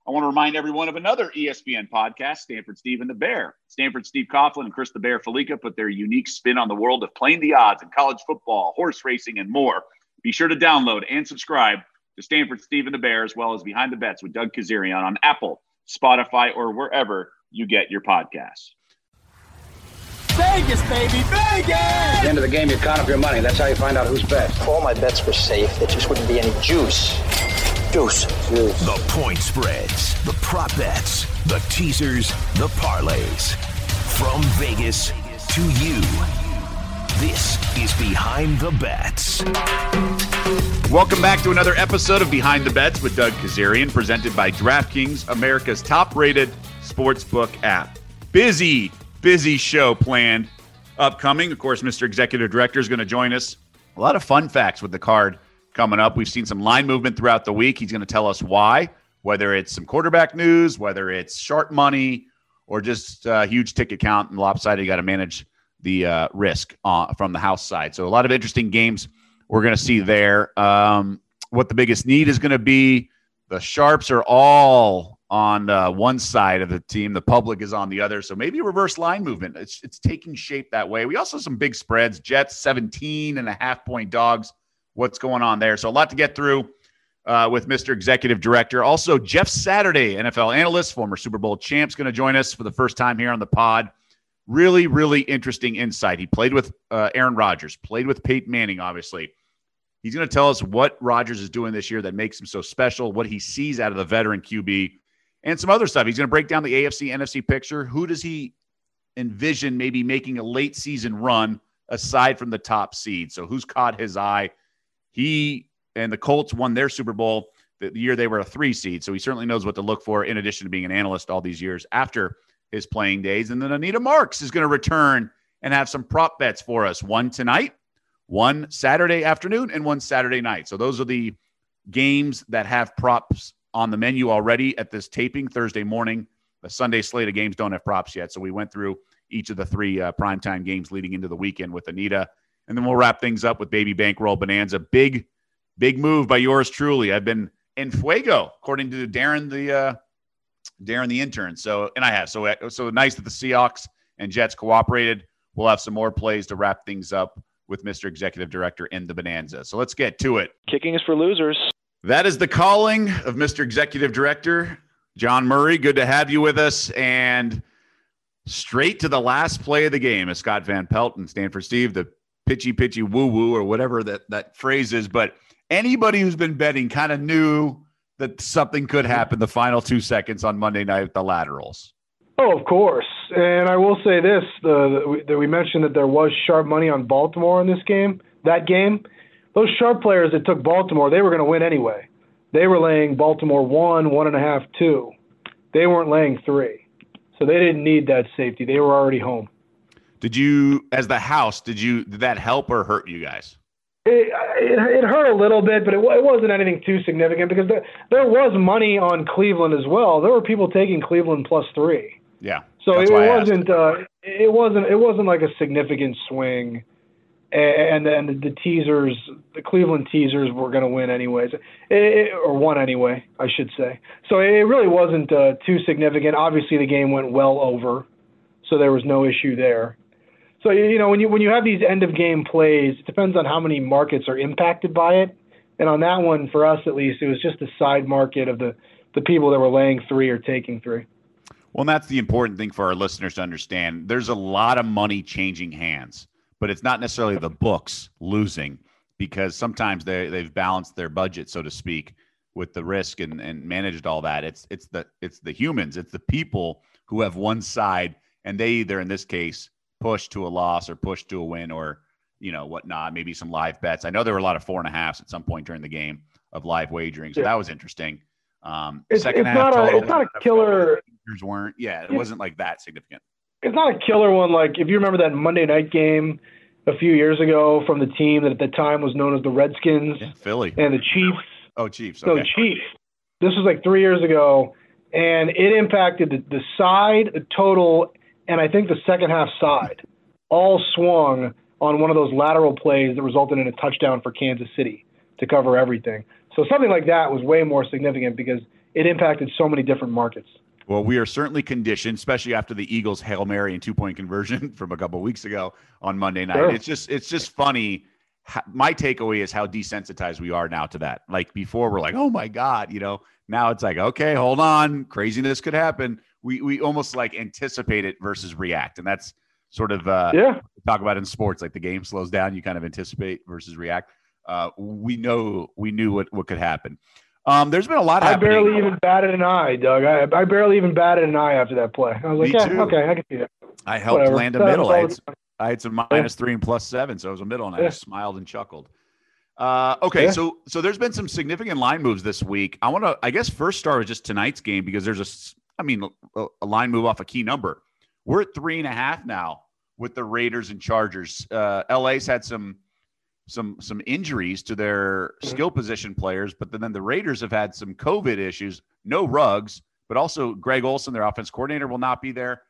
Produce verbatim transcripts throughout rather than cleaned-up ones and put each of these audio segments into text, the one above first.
I want to remind everyone of another E S P N podcast, Stanford Steve and the Bear. Stanford Steve Coughlin and Chris the Bear Felica put their unique spin on the world of playing the odds in college football, horse racing, and more. Be sure to download and subscribe to Stanford Steve and the Bear, as well as Behind the Bets with Doug Kazarian on Apple, Spotify, or wherever you get your podcasts. Vegas, baby, Vegas! At the end of the game, you count up your money. That's how you find out who's best. If all my bets were safe, there just wouldn't be any juice. Juice. Juice. The point spreads, the prop bets, the teasers, the parlays. From Vegas to you, this is Behind the Bets. Welcome back to another episode of Behind the Bets with Doug Kazarian, presented by DraftKings, America's top-rated sportsbook app. Busy, busy show planned upcoming. Of course, Mister Executive Director is going to join us. A lot of fun facts with the card coming up. We've seen some line movement throughout the week. He's going to tell us why, whether it's some quarterback news, whether it's sharp money, or just a huge ticket count and lopsided. You got to manage the uh, risk uh, from the house side. So a lot of interesting games we're going to see there. Um, what the biggest need is going to be. The sharps are all on uh, one side of the team. The public is on the other. So maybe reverse line movement. It's, it's taking shape that way. We also have some big spreads. Jets seventeen and a half point dogs. What's going on there? So a lot to get through uh, with Mister Executive Director. Also, Jeff Saturday, N F L analyst, former Super Bowl champ, is going to join us for the first time here on the pod. Really, really interesting insight. He played with uh, Aaron Rodgers, played with Peyton Manning, obviously. He's going to tell us what Rodgers is doing this year that makes him so special, what he sees out of the veteran Q B, and some other stuff. He's going to break down the A F C, N F C picture. Who does he envision maybe making a late season run aside from the top seed? So who's caught his eye? He and the Colts won their Super Bowl the year they were a three seed, so he certainly knows what to look for in addition to being an analyst all these years after his playing days. And then Anita Marks is going to return and have some prop bets for us, one tonight, one Saturday afternoon, and one Saturday night. So those are the games that have props on the menu already at this taping Thursday morning. The Sunday slate of games don't have props yet, so we went through each of the three uh, primetime games leading into the weekend with Anita. And then we'll wrap things up with Baby Bankroll Bonanza. Big, big move by yours truly. I've been en fuego, according to Darren, the uh, Darren, the intern. So, and I have. So, so nice that the Seahawks and Jets cooperated. We'll have some more plays to wrap things up with Mister Executive Director and the Bonanza. So let's get to it. Kicking is for losers. That is the calling of Mister Executive Director John Murray. Good to have you with us. And straight to the last play of the game is Scott Van Pelt and Stanford Steve, the pitchy, pitchy, woo-woo, or whatever that, that phrase is. But anybody who's been betting kind of knew that something could happen the final two seconds on Monday night with the laterals. Oh, of course. And I will say this, the, that we mentioned that there was sharp money on Baltimore in this game. That game, those sharp players that took Baltimore, they were going to win anyway. They were laying Baltimore one, one and a half, two. They weren't laying three. So they didn't need that safety. They were already home. Did you, as the house, did you did that help or hurt you guys? It, it, it hurt a little bit, but it, it wasn't anything too significant because there, there was money on Cleveland as well. There were people taking Cleveland plus three. Yeah. So it wasn't uh, it wasn't it wasn't like a significant swing, and then the, the teasers, the Cleveland teasers, were going to win anyways, it, it, or won anyway, I should say. So it really wasn't uh, too significant. Obviously, the game went well over, so there was no issue there. So, you know, when you when you have these end-of-game plays, it depends on how many markets are impacted by it. And on that one, for us at least, it was just the side market of the, the people that were laying three or taking three. Well, and that's the important thing for our listeners to understand. There's a lot of money changing hands, but it's not necessarily the books losing because sometimes they, they've balanced their budget, so to speak, with the risk and, and managed all that. It's it's the it's the humans. It's the people who have one side, and they either, in this case, push to a loss or push to a win or, you know, whatnot, maybe some live bets. I know there were a lot of four and a halves at some point during the game of live wagering. So yeah. That was interesting. Um, it's, second it's half not total, a, it's not a killer. Weren't, yeah, it wasn't like that significant. It's not a killer one. Like if you remember that Monday night game a few years ago from the team that at the time was known as the Redskins, yeah, Philly, and the Chiefs. Oh, Chiefs. Okay. No, Chiefs. This was like three years ago, and it impacted the, the side, the total, and I think the second half side all swung on one of those lateral plays that resulted in a touchdown for Kansas City to cover everything. So something like that was way more significant because it impacted so many different markets. Well, we are certainly conditioned, especially after the Eagles' Hail Mary and two-point conversion from a couple of weeks ago on Monday night. Sure. It's just it's just funny. My takeaway is how desensitized we are now to that. Like before, we're like, oh, my God, you know. Now it's like, okay, hold on. Craziness could happen. We we almost like anticipate it versus react. And that's sort of uh, yeah. what we talk about in sports. Like the game slows down. You kind of anticipate versus react. Uh, we know we knew what, what could happen. Um, there's been a lot I happening. barely even batted an eye, Doug. I, I barely even batted an eye after that play. I was like, Me yeah, too. okay, I can see that. I helped Whatever. land a That middle. was I all- had, some, I had some minus three and plus seven, so it was a middle, and I Yeah. just smiled and chuckled. Uh, okay, Yeah. so so there's been some significant line moves this week. I want to, I guess, first start with just tonight's game because there's a, s- I mean, a, a line move off a key number. We're at three and a half now with the Raiders and Chargers. Uh, L A's had some some some injuries to their skill position players, but then, then the Raiders have had some COVID issues. No Ruggs, but also Greg Olson, their offense coordinator, will not be there.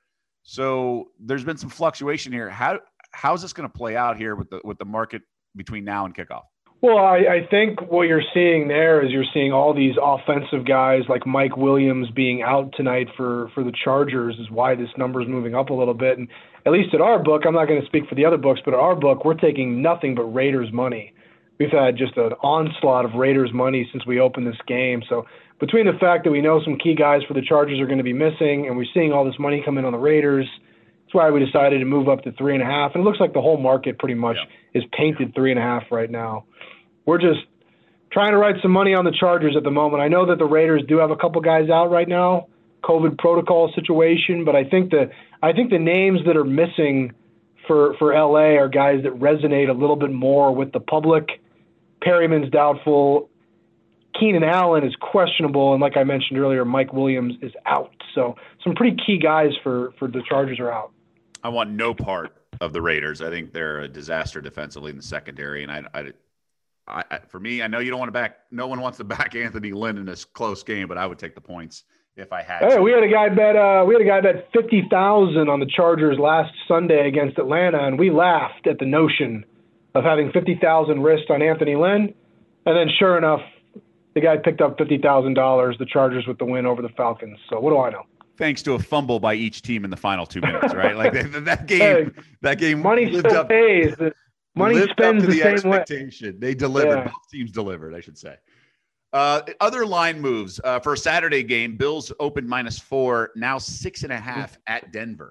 So there's been some fluctuation here. How how is this going to play out here with the with the market between now and kickoff? Well, I, I think what you're seeing there is you're seeing all these offensive guys like Mike Williams being out tonight for, for the Chargers is why this number is moving up a little bit. And at least at our book, I'm not going to speak for the other books, but at our book, we're taking nothing but Raiders money. We've had just an onslaught of Raiders money since we opened this game. So between the fact that we know some key guys for the Chargers are going to be missing and we're seeing all this money come in on the Raiders, that's why we decided to move up to three and a half. And it looks like the whole market pretty much Yeah. is painted three and a half right now. We're just trying to write some money on the Chargers at the moment. I know that the Raiders do have a couple guys out right now, COVID protocol situation, but I think the I think the names that are missing for for L A are guys that resonate a little bit more with the public. Perryman's doubtful. Keenan Allen is questionable, and like I mentioned earlier, Mike Williams is out. So some pretty key guys for, for the Chargers are out. I want no part of the Raiders. I think they're a disaster defensively in the secondary, and I, I, I, I for me, I know you don't want to back. No one wants to back Anthony Lynn in this close game, but I would take the points if I had. Hey, to. we had a guy bet. Uh, we had a guy bet fifty thousand on the Chargers last Sunday against Atlanta, and we laughed at the notion of having fifty thousand risked on Anthony Lynn, and then sure enough, the guy picked up fifty thousand dollars. The Chargers with the win over the Falcons. So what do I know? Thanks to a fumble by each team in the final two minutes, right? Like that, that game, Hey, that game money lived still up, pays. Money lived spends up to the, the, same way. expectation. They delivered. Yeah. Both teams delivered, I should say. Uh, other line moves uh, for a Saturday game. Bills opened minus four, now six and a half at Denver.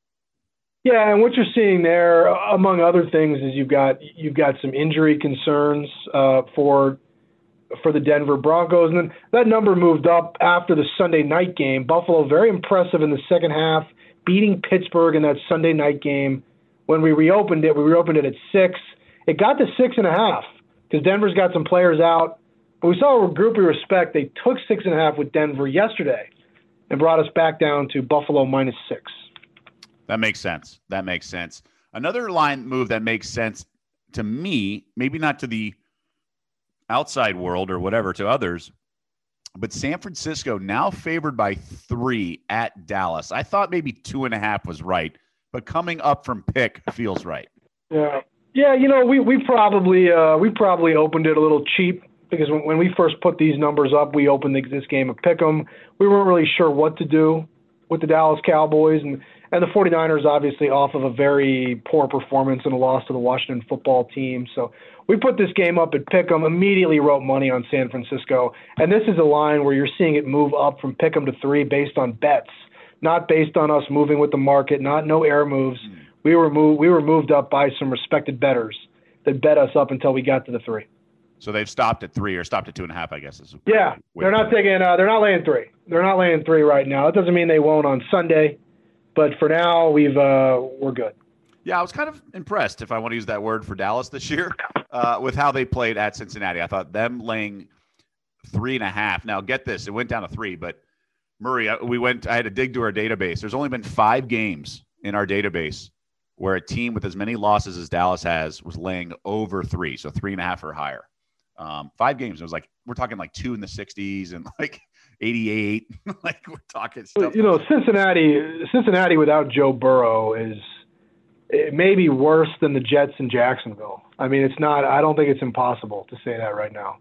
Yeah, and what you're seeing there, among other things, is you've got you've got some injury concerns uh, for for the Denver Broncos, and then that number moved up after the Sunday night game. Buffalo very impressive in the second half, beating Pittsburgh in that Sunday night game. When we reopened it, we reopened it at six. It got to six and a half because Denver's got some players out. But we saw a group we respect. They took six and a half with Denver yesterday and brought us back down to Buffalo minus six. That makes sense. That makes sense. Another line move that makes sense to me, maybe not to the outside world or whatever, to others, but San Francisco now favored by three at Dallas. I thought maybe two and a half was right, but coming up from pick feels right. Yeah, yeah. You know, we we probably uh, we probably opened it a little cheap because when, when we first put these numbers up, we opened this game at pick'em. We weren't really sure what to do with the Dallas Cowboys and. And the 49ers obviously off of a very poor performance and a loss to the Washington football team. So we put this game up at Pick'em, immediately wrote money on San Francisco. And this is a line where you're seeing it move up from Pick'em to three based on bets, not based on us moving with the market, not no air moves. We were moved, we were moved up by some respected bettors that bet us up until we got to the three. So they've stopped at three or stopped at two and a half, I guess. Is yeah, they're not taking. Uh, they're not laying three. They're not laying three right now. That doesn't mean they won't on Sunday. But for now, we've uh, we're good. Yeah, I was kind of impressed, if I want to use that word, for Dallas this year uh, with how they played at Cincinnati. I thought them laying three and a half. Now, get this, it went down to three, but Murray, we went. I had to dig to our database. There's only been five games in our database where a team with as many losses as Dallas has was laying over three, so three and a half or higher. Um, five games. It was like we're talking like two in the sixties and like eighty-eight. Like we're talking stuff. You know, Cincinnati, Cincinnati without Joe Burrow is it may be worse than the Jets in Jacksonville. I mean, it's not. I don't think it's impossible to say that right now.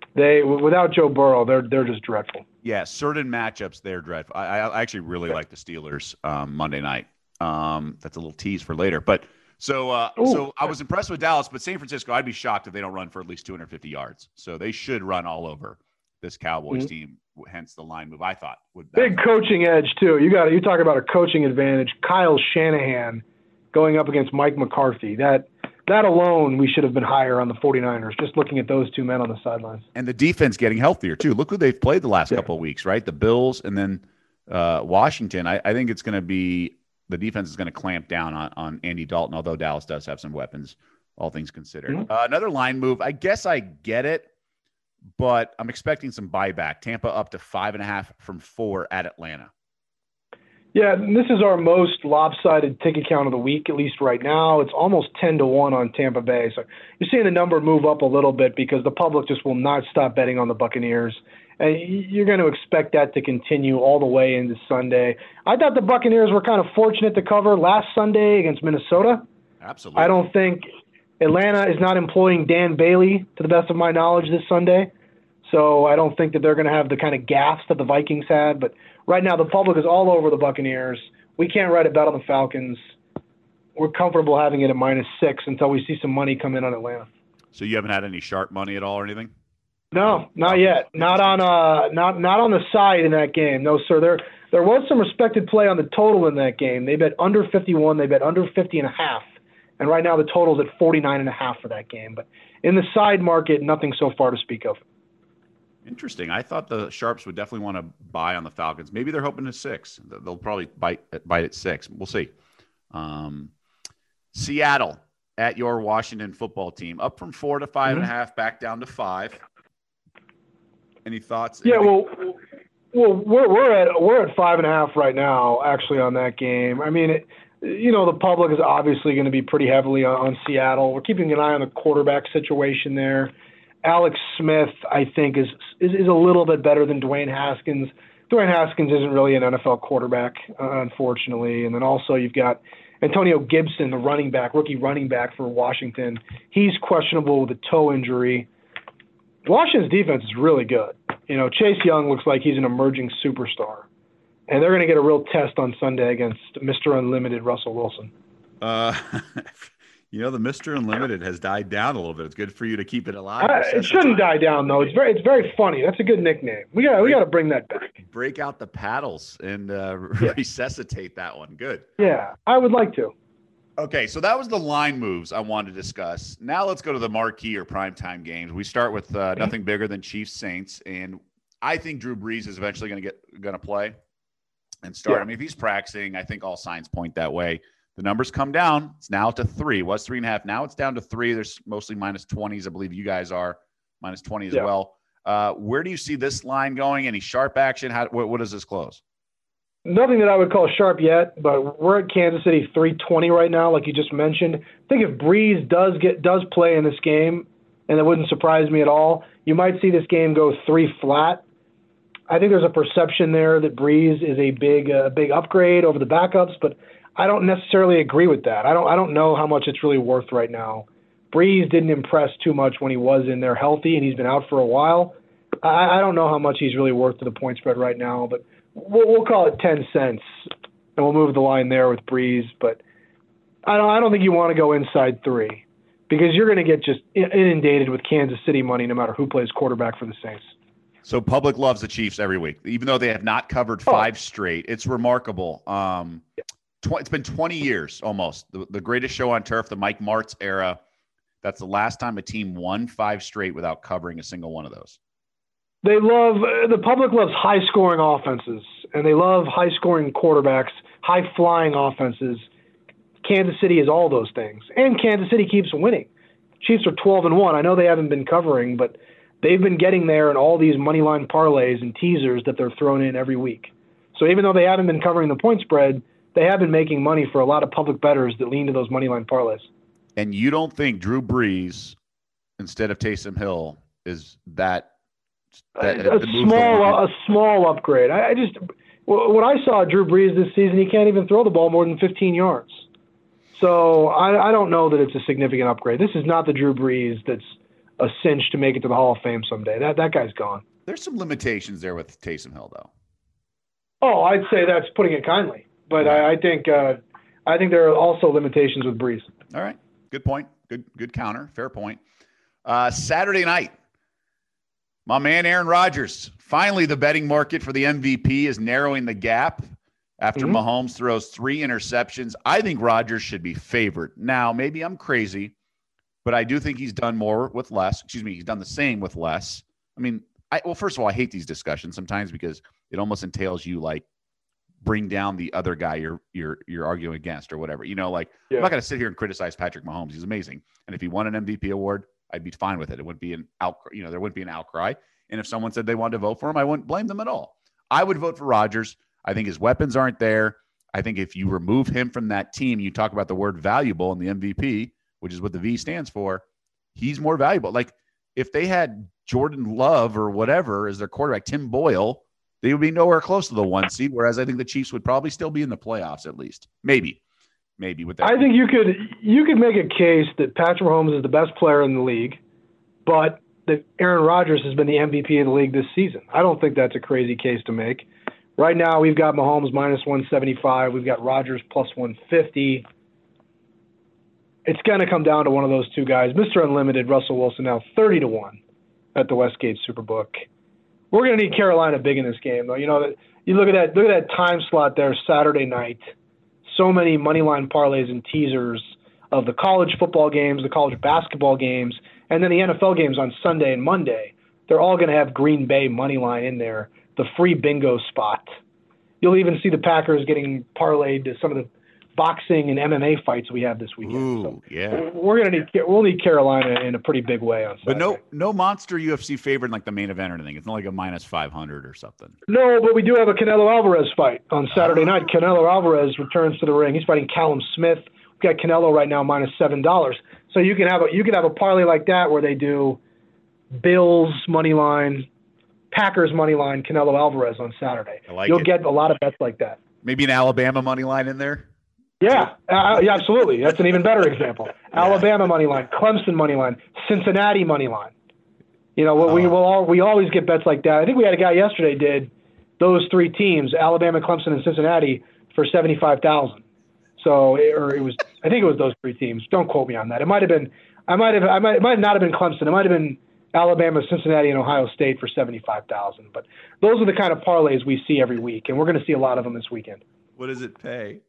They without Joe Burrow, they're they're just dreadful. Yeah, certain matchups they're dreadful. I, I actually really like the Steelers um, Monday night. Um, that's a little tease for later. But so uh, so I was impressed with Dallas, but San Francisco, I'd be shocked if they don't run for at least two hundred fifty yards. So they should run all over this Cowboys mm-hmm. team. Hence the line move. I thought would big coaching edge too. You got you talk about a coaching advantage. Kyle Shanahan going up against Mike McCarthy. That. That alone, we should have been higher on the 49ers, just looking at those two men on the sidelines. And the defense getting healthier, too. Look who they've played the last yeah. couple of weeks, right? The Bills and then uh, Washington. I, I think it's going to be – the defense is going to clamp down on, on Andy Dalton, although Dallas does have some weapons, all things considered. Mm-hmm. Uh, another line move. I guess I get it, but I'm expecting some buyback. Tampa up to five and a half from four at Atlanta. Yeah, this is our most lopsided ticket count of the week, at least right now. It's almost ten to one on Tampa Bay. So you're seeing the number move up a little bit because the public just will not stop betting on the Buccaneers. And you're going to expect that to continue all the way into Sunday. I thought the Buccaneers were kind of fortunate to cover last Sunday against Minnesota. Absolutely. I don't think Atlanta is not employing Dan Bailey, to the best of my knowledge, this Sunday. So I don't think that they're going to have the kind of gaffes that the Vikings had. But right now, the public is all over the Buccaneers. We can't write a bet on the Falcons. We're comfortable having it at minus six until we see some money come in on Atlanta. So you haven't had any sharp money at all or anything? No, not yet. Not on uh, not not on the side in that game. No, sir. There there was some respected play on the total in that game. They bet under fifty-one. They bet under fifty and a half. And right now the total's at forty-nine and a half for that game. But in the side market, nothing so far to speak of. Interesting. I thought the sharps would definitely want to buy on the Falcons. Maybe they're hoping to six. They'll probably bite bite at six. We'll see. Um, Seattle at your Washington football team, up from four to five mm-hmm. and a half, back down to five. Any thoughts? Yeah, well, well, we're we're at we're at five and a half right now, actually, on that game. I mean, it, you know, the public is obviously going to be pretty heavily on, on Seattle. We're keeping an eye on the quarterback situation there. Alex Smith, I think, is, is is a little bit better than Dwayne Haskins. Dwayne Haskins isn't really an N F L quarterback, uh, unfortunately. And then also you've got Antonio Gibson, the running back, rookie running back for Washington. He's questionable with a toe injury. Washington's defense is really good. You know, Chase Young looks like he's an emerging superstar. And they're going to get a real test on Sunday against Mister Unlimited Russell Wilson. Uh You know, the Mister Unlimited has died down a little bit. It's good for you to keep it alive. Uh, it shouldn't die down, though. It's very, it's very funny. That's a good nickname. We got, we got to bring that back. Break out the paddles and uh, yeah. resuscitate that one. Good. Yeah, I would like to. Okay, so that was the line moves I wanted to discuss. Now let's go to the marquee or primetime games. We start with uh, nothing bigger than Chiefs Saints, and I think Drew Brees is eventually going to get going to play and start. Yeah. I mean, if he's practicing, I think all signs point that way. The numbers come down. It's now to three. It was three and a half. Now it's down to three. There's mostly minus twenties. I believe you guys are minus twenty as yeah. well. Uh, where do you see this line going? Any sharp action? How, what, what does this close? Nothing that I would call sharp yet, but we're at Kansas City three twenty right now, like you just mentioned. I think if Brees does get does play in this game, and it wouldn't surprise me at all, you might see this game go three flat. I think there's a perception there that Brees is a big uh, big upgrade over the backups, but I don't necessarily agree with that. I don't I don't know how much it's really worth right now. Brees didn't impress too much when he was in there healthy, and he's been out for a while. I, I don't know how much he's really worth to the point spread right now, but we'll, we'll call it ten cents, and we'll move the line there with Brees. But I don't I don't think you want to go inside three because you're going to get just inundated with Kansas City money no matter who plays quarterback for the Saints. So public loves the Chiefs every week, even though they have not covered five oh. straight. It's remarkable. Um, yeah. It's been twenty years almost. The, the greatest show on turf, the Mike Martz era. That's the last time a team won five straight without covering a single one of those. They love – the public loves high-scoring offenses, and they love high-scoring quarterbacks, high-flying offenses. Kansas City is all those things, and Kansas City keeps winning. Chiefs are twelve and one. I know they haven't been covering, but they've been getting there in all these money line parlays and teasers that they're thrown in every week. So even though they haven't been covering the point spread – they have been making money for a lot of public bettors that lean to those money line parlays. And you don't think Drew Brees instead of Taysom Hill is that, that a, a small a small upgrade? I, I just when I saw Drew Brees this season, he can't even throw the ball more than fifteen yards. So I, I don't know that it's a significant upgrade. This is not the Drew Brees that's a cinch to make it to the Hall of Fame someday. That that guy's gone. There's some limitations there with Taysom Hill, though. Oh, I'd say that's putting it kindly, but I, I think uh, I think there are also limitations with Brees. All right, good point. Good good counter. Fair point. Uh, Saturday night, my man Aaron Rodgers. Finally, the betting market for the M V P is narrowing the gap after mm-hmm. Mahomes throws three interceptions. I think Rodgers should be favored. Now, maybe I'm crazy, but I do think he's done more with less. Excuse me, he's done the same with less. I mean, I, well, first of all, I hate these discussions sometimes because it almost entails you like bring down the other guy you're you're you're arguing against or whatever. You know, like yeah. I'm not going to sit here and criticize Patrick Mahomes. He's amazing, and if he won an M V P award, I'd be fine with it. It wouldn't be an outcry. You know, there wouldn't be an outcry. And if someone said they wanted to vote for him, I wouldn't blame them at all. I would vote for Rodgers. I think his weapons aren't there. I think if you remove him from that team, you talk about the word valuable in the M V P, which is what the V stands for. He's more valuable. Like if they had Jordan Love or whatever as their quarterback, Tim Boyle, they would be nowhere close to the one seed. Whereas I think the Chiefs would probably still be in the playoffs at least. Maybe, maybe with that. I think you could you could make a case that Patrick Mahomes is the best player in the league, but that Aaron Rodgers has been the M V P of the league this season. I don't think that's a crazy case to make. Right now, we've got Mahomes minus one seventy-five. We've got Rodgers plus one fifty. It's going to come down to one of those two guys. Mister Unlimited, Russell Wilson, now thirty to one at the Westgate Superbook. We're going to need Carolina big in this game, though. You know, you look at that look at that time slot there, Saturday night. So many money line parlays and teasers of the college football games, the college basketball games, and then the N F L games on Sunday and Monday. They're all going to have Green Bay money line in there, the free bingo spot. You'll even see the Packers getting parlayed to some of the boxing and M M A fights we have this weekend. Ooh, so yeah. We're gonna need we'll need Carolina in a pretty big way on Saturday. But no no monster U F C favorite in like the main event or anything. It's not like a minus five hundred or something. No, but we do have a Canelo Alvarez fight on Saturday oh. night. Canelo Alvarez returns to the ring. He's fighting Callum Smith. We've got Canelo right now minus seven dollars. So you can have a you can have a parlay like that where they do Bills money line, Packers money line, Canelo Alvarez on Saturday. I like You'll it. get a lot of bets like that. Maybe an Alabama money line in there. Yeah, uh, yeah, absolutely. That's an even better example. Yeah. Alabama money line, Clemson money line, Cincinnati money line. You know, we oh. will all, we always get bets like that. I think we had a guy yesterday did those three teams, Alabama, Clemson, and Cincinnati, for seventy-five thousand. So, or it was, I think it was those three teams. Don't quote me on that. It might have been, I might have, I might, it might not have been Clemson. It might have been Alabama, Cincinnati, and Ohio State for seventy-five thousand. But those are the kind of parlays we see every week, and we're going to see a lot of them this weekend. What does it pay?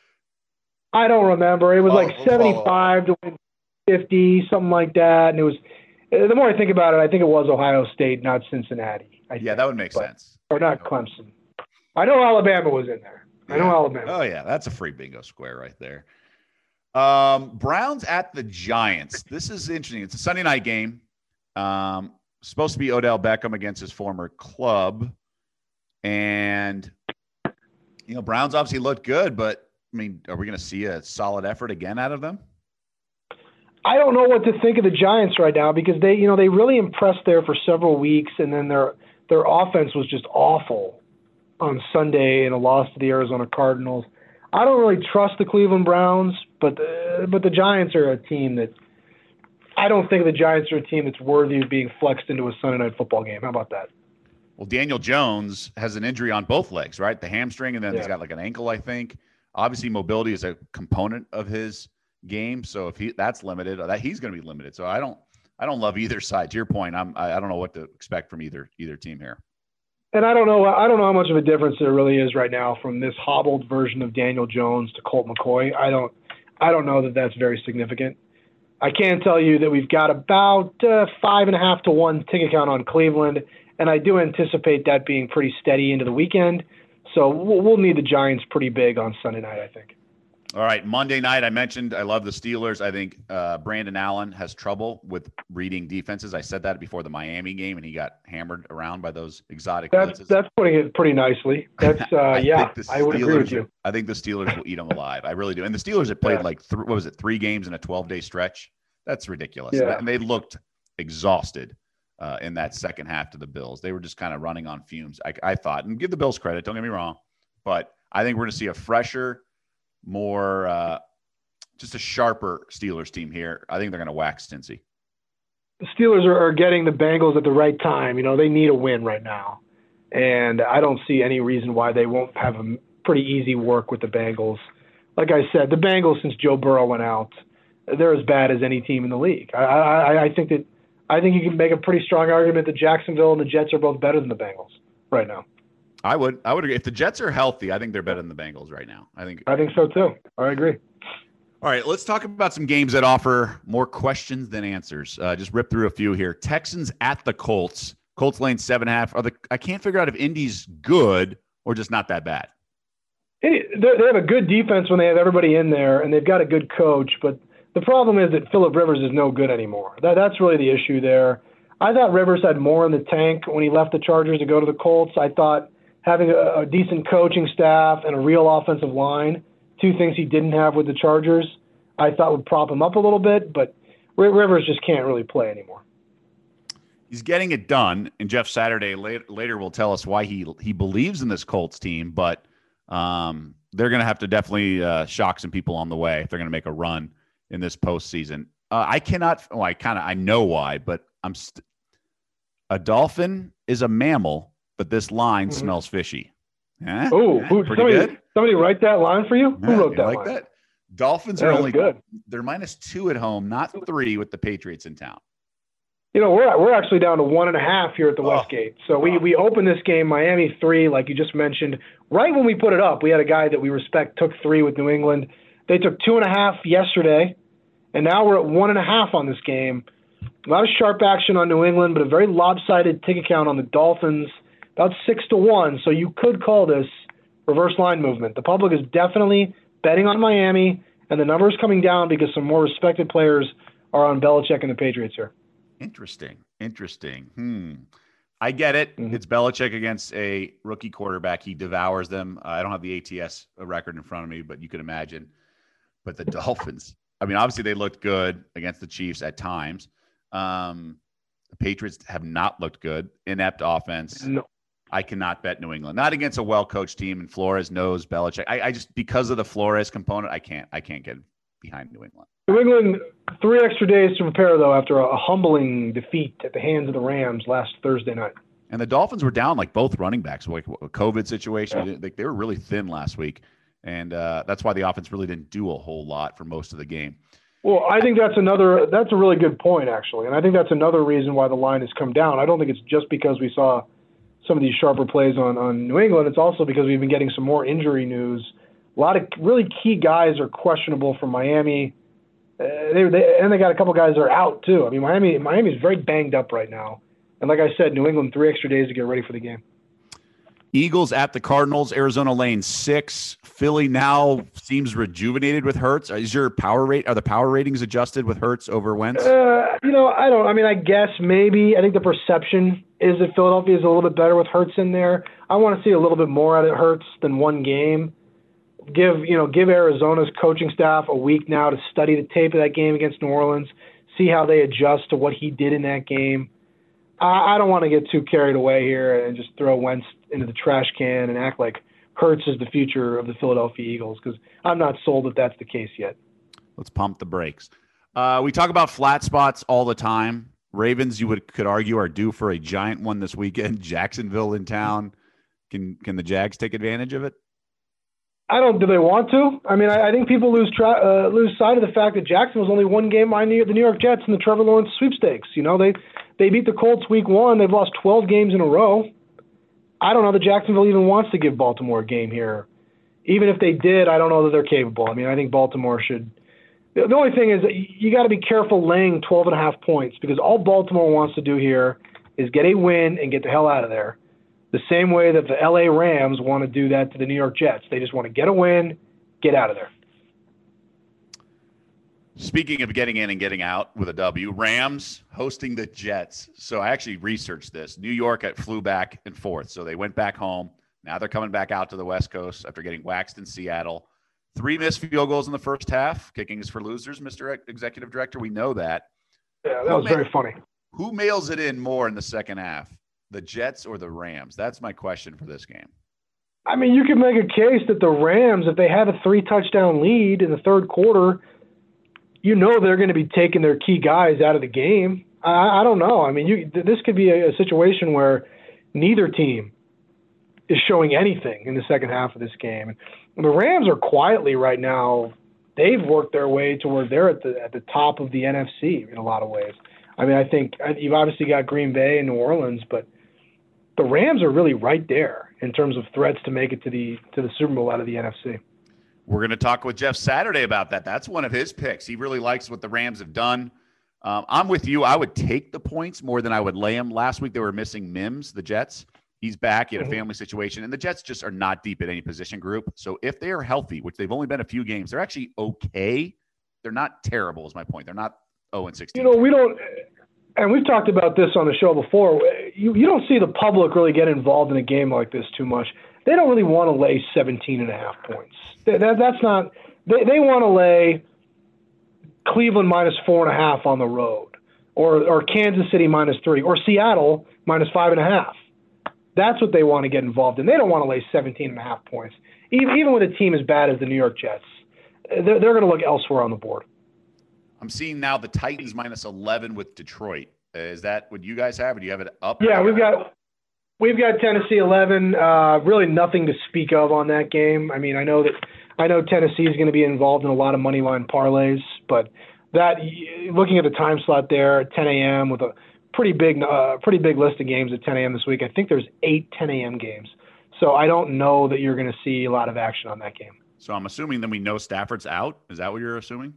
I don't remember. It was oh, like we'll seventy-five to fifty, something like that. And it was, the more I think about it, I think it was Ohio State, not Cincinnati. I yeah, think. that would make but, sense. Or not Clemson. I know Alabama was in there. Yeah. I know Alabama. Oh, yeah. That's a free bingo square right there. Um, Browns at the Giants. This is interesting. It's a Sunday night game. Um, supposed to be Odell Beckham against his former club. And, you know, Browns obviously looked good, but I mean, are we going to see a solid effort again out of them? I don't know what to think of the Giants right now because they, you know, they really impressed there for several weeks, and then their their offense was just awful on Sunday in a loss to the Arizona Cardinals. I don't really trust the Cleveland Browns, but the, but the Giants are a team that I don't think the Giants are a team that's worthy of being flexed into a Sunday night football game. How about that? Well, Daniel Jones has an injury on both legs, right? The hamstring, and then yeah. he's got like an ankle, I think. Obviously, mobility is a component of his game, so if he that's limited, that he's going to be limited. So I don't, I don't love either side. To your point, I'm, I, I don't know what to expect from either either team here. And I don't know, I don't know how much of a difference there really is right now from this hobbled version of Daniel Jones to Colt McCoy. I don't, I don't know that that's very significant. I can tell you that we've got about uh, five and a half to one ticket count on Cleveland, and I do anticipate that being pretty steady into the weekend. So we'll need the Giants pretty big on Sunday night, I think. All right, Monday night, I mentioned I love the Steelers. I think uh, Brandon Allen has trouble with reading defenses. I said that before the Miami game, and he got hammered around by those exotic That's, blitzes. that's putting it pretty nicely. That's uh, I yeah, I would agree with you. I think the Steelers will eat them alive. I really do. And the Steelers had played yeah. like, th- what was it, three games in a twelve-day stretch? That's ridiculous. Yeah. And they looked exhausted. Uh, in that second half to the Bills. They were just kind of running on fumes, I, I thought. And give the Bills credit, don't get me wrong. But I think we're going to see a fresher, more, uh, just a sharper Steelers team here. I think they're going to wax Cincy. the Steelers are, are getting the Bengals at the right time. You know, they need a win right now. And I don't see any reason why they won't have a pretty easy work with the Bengals. Like I said, the Bengals, since Joe Burrow went out, they're as bad as any team in the league. I, I, I think that I think you can make a pretty strong argument that Jacksonville and the Jets are both better than the Bengals right now. I would, I would agree. If the Jets are healthy, I think they're better than the Bengals right now. I think. I think so too. I agree. All right, let's talk about some games that offer more questions than answers. Uh, just rip through a few here. Texans at the Colts. Colts lane seven and a half. Are the I can't figure out if Indy's good or just not that bad. They have a good defense when they have everybody in there, and they've got a good coach. But the problem is that Phillip Rivers is no good anymore. That, that's really the issue there. I thought Rivers had more in the tank when he left the Chargers to go to the Colts. I thought having a, a decent coaching staff and a real offensive line, two things he didn't have with the Chargers, I thought would prop him up a little bit. But Rivers just can't really play anymore. He's getting it done, and Jeff Saturday later, later will tell us why he he believes in this Colts team, but um, they're going to have to definitely uh, shock some people on the way if they're going to make a run in this postseason. Uh, I cannot. Oh, I kind of I know why, but I'm st- a dolphin is a mammal, but this line mm-hmm. smells fishy. Eh? Oh, eh, somebody, good. somebody write that line for you? Yeah, Who wrote that like line? That? Dolphins yeah, are only good. They're minus two at home, not three with the Patriots in town. You know, we're we're actually down to one and a half here at the oh. Westgate. So we, we opened this game, Miami three, like you just mentioned. Right when we put it up, we had a guy that we respect took three with New England. They took two and a half yesterday, and now we're at one and a half on this game. A lot of sharp action on New England, but a very lopsided ticket count on the Dolphins, about six to one. So you could call this reverse line movement. The public is definitely betting on Miami, and the number is coming down because some more respected players are on Belichick and the Patriots here. Interesting. Interesting. Hmm. I get it. Mm-hmm. It's Belichick against a rookie quarterback. He devours them. Uh, I don't have the A T S record in front of me, but you can imagine. But the Dolphins, I mean, obviously they looked good against the Chiefs at times. Um, the Patriots have not looked good. Inept offense. No. I cannot bet New England. Not against a well-coached team, and Flores knows Belichick. I, I just, because of the Flores component, I can't, I can't get behind New England. New England, three extra days to prepare, though, after a, a humbling defeat at the hands of the Rams last Thursday night. And the Dolphins were down like both running backs, like a COVID situation. Yeah. They, they were really thin last week, and uh, that's why the offense really didn't do a whole lot for most of the game. Well, I think that's another – that's a really good point, actually. And I think that's another reason why the line has come down. I don't think it's just because we saw some of these sharper plays on, on New England. It's also because we've been getting some more injury news. A lot of really key guys are questionable from Miami. Uh, they, they and they got a couple guys that are out too. I mean, Miami Miami's very banged up right now. And like I said, New England three extra days to get ready for the game. Eagles at the Cardinals. Arizona lane six. Philly now seems rejuvenated with Hurts. Is your power rate? Are the power ratings adjusted with Hurts over Wentz? Uh, you know, I don't. I mean, I guess maybe. I think the perception is that Philadelphia is a little bit better with Hurts in there. I want to see a little bit more out of Hurts than one game. Give you know, give Arizona's coaching staff a week now to study the tape of that game against New Orleans, see how they adjust to what he did in that game. I, I don't want to get too carried away here and just throw Wentz into the trash can and act like Hurts is the future of the Philadelphia Eagles, because I'm not sold that that's the case yet. Let's pump the brakes. Uh, we talk about flat spots all the time. Ravens, you would could argue, are due for a giant one this weekend. Jacksonville in town. Can can the Jags take advantage of it? I don't. Do they want to? I mean, I, I think people lose tra- uh, lose sight of the fact that Jackson was only one game behind the New York Jets in the Trevor Lawrence sweepstakes. You know, they they beat the Colts week one. They've lost twelve games in a row. I don't know that Jacksonville even wants to give Baltimore a game here. Even if they did, I don't know that they're capable. I mean, I think Baltimore should. The, the only thing is that you got to be careful laying twelve and a half points, because all Baltimore wants to do here is get a win and get the hell out of there. The same way that the L A Rams want to do that to the New York Jets. They just want to get a win, get out of there. Speaking of getting in and getting out with a W, Rams hosting the Jets. So I actually researched this. New York flew back and forth. So they went back home. Now they're coming back out to the West Coast after getting waxed in Seattle. Three missed field goals in the first half. Kicking is for losers, Mister Executive Director. We know that. Yeah, that who was ma- very funny. Who mails it in more in the second half? The Jets or the Rams? That's my question for this game. I mean, you could make a case that the Rams, if they have a three-touchdown lead in the third quarter, you know they're going to be taking their key guys out of the game. I, I don't know. I mean, you, this could be a, a situation where neither team is showing anything in the second half of this game. And the Rams are quietly right now, they've worked their way to where they're at the at the top of the N F C in a lot of ways. I mean, I think you've obviously got Green Bay and New Orleans, but the Rams are really right there in terms of threats to make it to the to the Super Bowl out of the N F C. We're going to talk with Jeff Saturday about that. That's one of his picks. He really likes what the Rams have done. Um, I'm with you. I would take the points more than I would lay them. Last week they were missing Mims, the Jets. He's back. He had a family situation, and the Jets just are not deep at any position group. So if they are healthy, which they've only been a few games, they're actually okay. They're not terrible is my point. They're not oh and sixteen. You know, we don't – and we've talked about this on the show before. You, you don't see the public really get involved in a game like this too much. They don't really want to lay seventeen and a half points. That, that, that's not they, – they want to lay Cleveland minus four and a half on the road, or or Kansas City minus three, or Seattle minus five and a half. That's what they want to get involved in. They don't want to lay seventeen and a half points. Even, even with a team as bad as the New York Jets, they're, they're going to look elsewhere on the board. I'm seeing now the Titans minus eleven with Detroit. Uh, is that what you guys have, or do you have it up? Yeah, we've got we've got Tennessee eleven. Uh, really nothing to speak of on that game. I mean, I know that I know Tennessee is going to be involved in a lot of money line parlays, but that looking at the time slot there at ten a.m. with a pretty big, uh, pretty big list of games at ten a.m. this week. I think there's eight ten a.m. games. So I don't know that you're going to see a lot of action on that game. So I'm assuming then we know Stafford's out. Is that what you're assuming?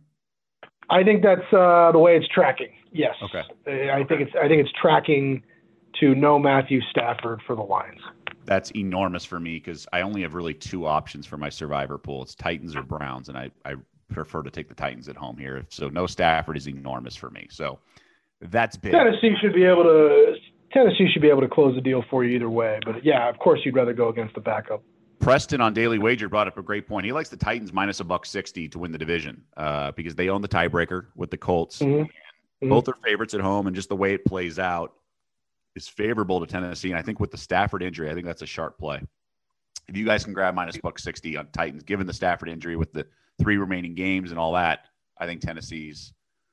I think that's uh, the way it's tracking. Yes. Okay. I think it's I think it's tracking to no Matthew Stafford for the Lions. That's enormous for me because I only have really two options for my survivor pool. It's Titans or Browns, and I, I prefer to take the Titans at home here. So no Stafford is enormous for me. So that's big. Tennessee should be able to Tennessee should be able to close the deal for you either way. But yeah, of course you'd rather go against the backup. Preston on Daily Wager brought up a great point. He likes the Titans minus a buck sixty to win the division uh, because they own the tiebreaker with the Colts. Mm-hmm. Mm-hmm. Both are favorites at home, and just the way it plays out is favorable to Tennessee. And I think with the Stafford injury, I think that's a sharp play. If you guys can grab minus buck sixty on Titans, given the Stafford injury with the three remaining games and all that, I think Tennessee's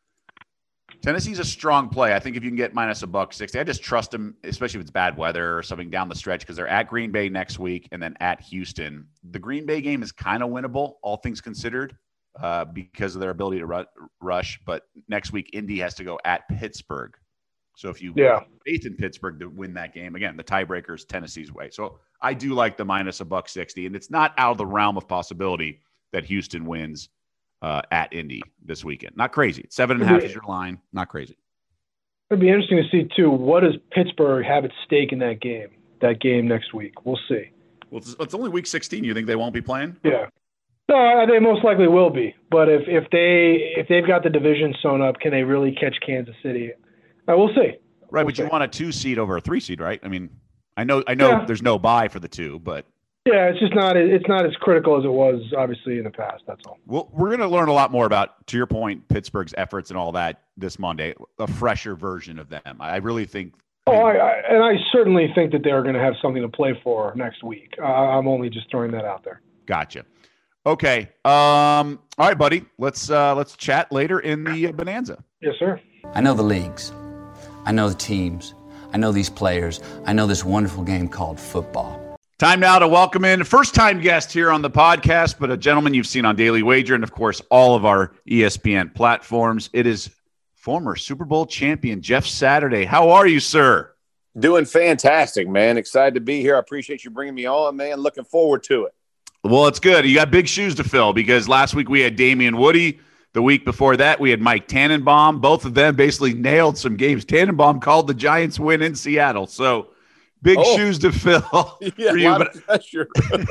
Tennessee's a strong play. I think if you can get minus a buck sixty, I just trust them, especially if it's bad weather or something down the stretch, because they're at Green Bay next week and then at Houston. The Green Bay game is kind of winnable, all things considered, uh, because of their ability to ru- rush. But next week, Indy has to go at Pittsburgh. So if you yeah. have faith in Pittsburgh to win that game, again, the tiebreaker is Tennessee's way. So I do like the minus a buck sixty, and it's not out of the realm of possibility that Houston wins Uh, at Indy this weekend. Not crazy. Seven and a half is your line. Not crazy. It'd be interesting to see, too, what does Pittsburgh have at stake in that game, that game next week? We'll see. Well, it's, it's only week sixteen. You think they won't be playing? Yeah. No, they most likely will be. But if, if, they, if they've got the division sewn up, can they really catch Kansas City? Uh, we'll see. Right, we'll but see. you want a two seed over a three seed, right? I mean, I know I know yeah. there's no bye for the two, but yeah, it's just not it's not as critical as it was obviously in the past. That's all. Well, we're going to learn a lot more about, to your point, Pittsburgh's efforts and all that this Monday. A fresher version of them. I really think. Oh, I, I, and I certainly think that they're going to have something to play for next week. Uh, I'm only just throwing that out there. Gotcha. Okay. Um. All right, buddy. Let's uh, let's chat later in the Bonanza. Yes, sir. I know the leagues. I know the teams. I know these players. I know this wonderful game called football. Time now to welcome in a first-time guest here on the podcast, but a gentleman you've seen on Daily Wager and, of course, all of our E S P N platforms. It is former Super Bowl champion Jeff Saturday. How are you, sir? Doing fantastic, man. Excited to be here. I appreciate you bringing me on, man. Looking forward to it. Well, it's good. You got big shoes to fill because last week we had Damian Woody. The week before that, we had Mike Tannenbaum. Both of them basically nailed some games. Tannenbaum called the Giants win in Seattle, so big oh. shoes to fill yeah, for you. But pressure.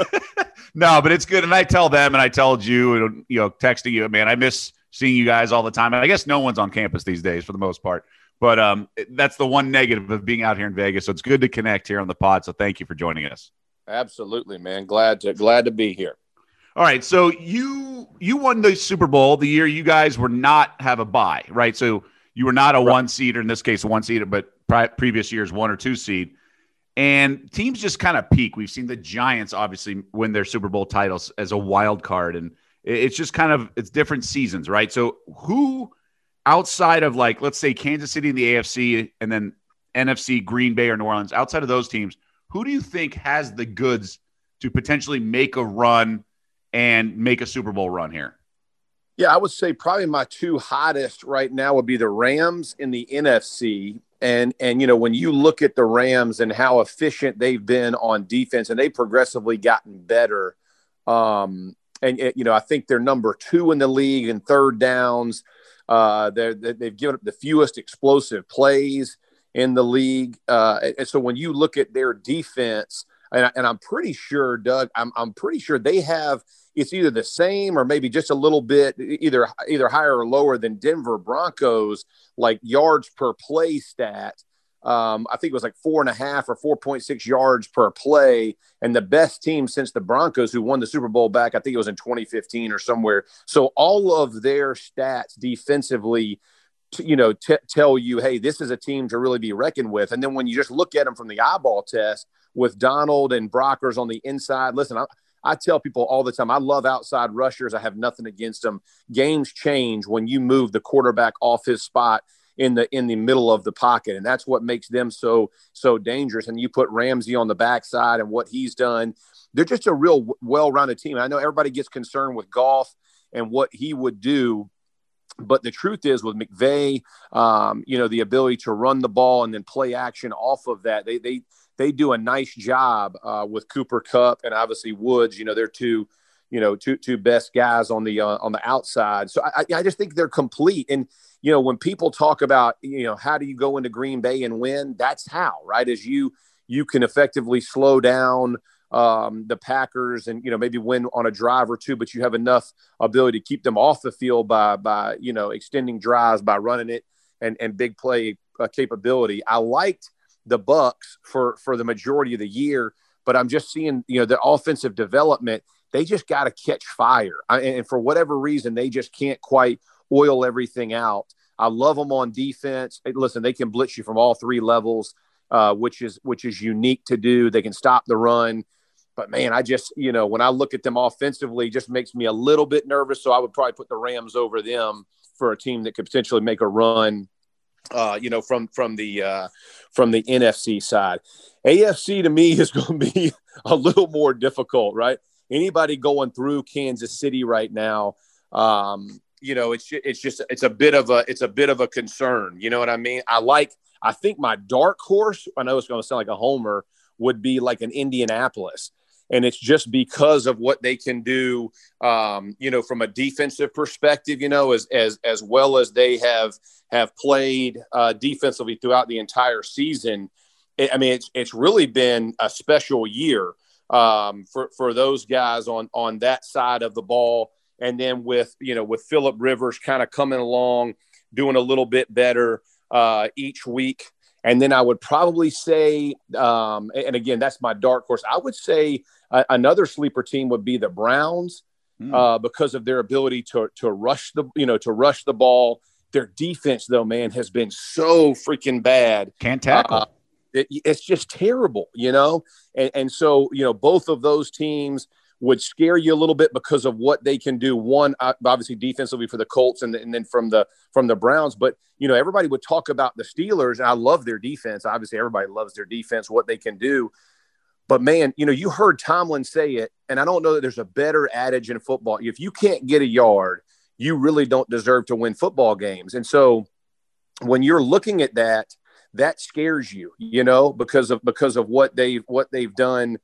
no, but it's good. And I tell them, and I told you, you know, texting you, man, I miss seeing you guys all the time. And I guess no one's on campus these days for the most part. But um, that's the one negative of being out here in Vegas. So it's good to connect here on the pod. So thank you for joining us. Absolutely, man. Glad to glad to be here. All right, so you you won the Super Bowl the year you guys were not have a bye, right? So you were not a right. one seed, or in this case, a one seed, but pri- previous years one or two seed. And teams just kind of peak. We've seen the Giants obviously win their Super Bowl titles as a wild card, and it's just kind of it's different seasons, right? So who outside of like, let's say Kansas City in the A F C and then N F C, Green Bay or New Orleans, outside of those teams, who do you think has the goods to potentially make a run and make a Super Bowl run here? Yeah, I would say probably my two hottest right now would be the Rams in the N F C. And, and you know, when you look at the Rams and how efficient they've been on defense, and they've progressively gotten better, um, and, you know, I think they're number two in the league in third downs. Uh, they're, they've given up the fewest explosive plays in the league. Uh, and so when you look at their defense, and, I, and I'm pretty sure, Doug, I'm, I'm pretty sure they have – it's either the same or maybe just a little bit either either higher or lower than Denver Broncos, like yards per play stat. Um, I think it was like four and a half or four point six yards per play. And the best team since the Broncos, who won the Super Bowl back, I think it was in twenty fifteen or somewhere. So all of their stats defensively, t- you know, t- tell you, hey, this is a team to really be reckoned with. And then when you just look at them from the eyeball test with Donald and Brockers on the inside, listen, I, I tell people all the time, I love outside rushers. I have nothing against them. Games change when you move the quarterback off his spot in the in the middle of the pocket, and that's what makes them so so dangerous. And you put Ramsey on the backside and what he's done. They're just a real well-rounded team. I know everybody gets concerned with Goff and what he would do, but the truth is with McVay, um, you know, the ability to run the ball and then play action off of that, they they – They do a nice job uh, with Cooper Kupp and obviously Woods. You know, they're two, you know, two two best guys on the uh, on the outside. So I, I just think they're complete. And you know, when people talk about, you know, how do you go into Green Bay and win? That's how, right? Is you you can effectively slow down um, the Packers and you know maybe win on a drive or two, but you have enough ability to keep them off the field by by you know extending drives, by running it and and big play uh, capability. I liked the Bucks for, for the majority of the year, but I'm just seeing, you know, the offensive development, they just got to catch fire. I, and for whatever reason, they just can't quite oil everything out. I love them on defense. Hey, listen, they can blitz you from all three levels, uh, which is, which is unique to do. They can stop the run, but man, I just, you know, when I look at them offensively, it just makes me a little bit nervous. So I would probably put the Rams over them for a team that could potentially make a run. Uh, you know, from from the uh, from the N F C side. A F C to me is going to be a little more difficult, right? Anybody going through Kansas City right now, um, you know, it's it's just it's a bit of a it's a bit of a concern. You know what I mean? I like I think my dark horse, I know it's going to sound like a homer, would be like an Indianapolis. And it's just because of what they can do, um, you know, from a defensive perspective, you know, as as as well as they have have played uh, defensively throughout the entire season. It, I mean, it's it's really been a special year um, for for those guys on on that side of the ball. And then with you know with Phillip Rivers kind of coming along, doing a little bit better uh, each week. And then I would probably say, um, and again, that's my dark horse. I would say uh, another sleeper team would be the Browns mm. uh, because of their ability to to rush the you know to rush the ball. Their defense, though, man, has been so freaking bad. Can't tackle. Uh, it, it's just terrible, you know. And, and so, you know, both of those teams would scare you a little bit because of what they can do. One, obviously defensively for the Colts, and, and then from the from the Browns. But you know, everybody would talk about the Steelers, and I love their defense. Obviously, everybody loves their defense, what they can do. But man, you know, you heard Tomlin say it, and I don't know that there's a better adage in football. If you can't get a yard, you really don't deserve to win football games. And so, when you're looking at that, that scares you, you know, because of because of what they what they've done.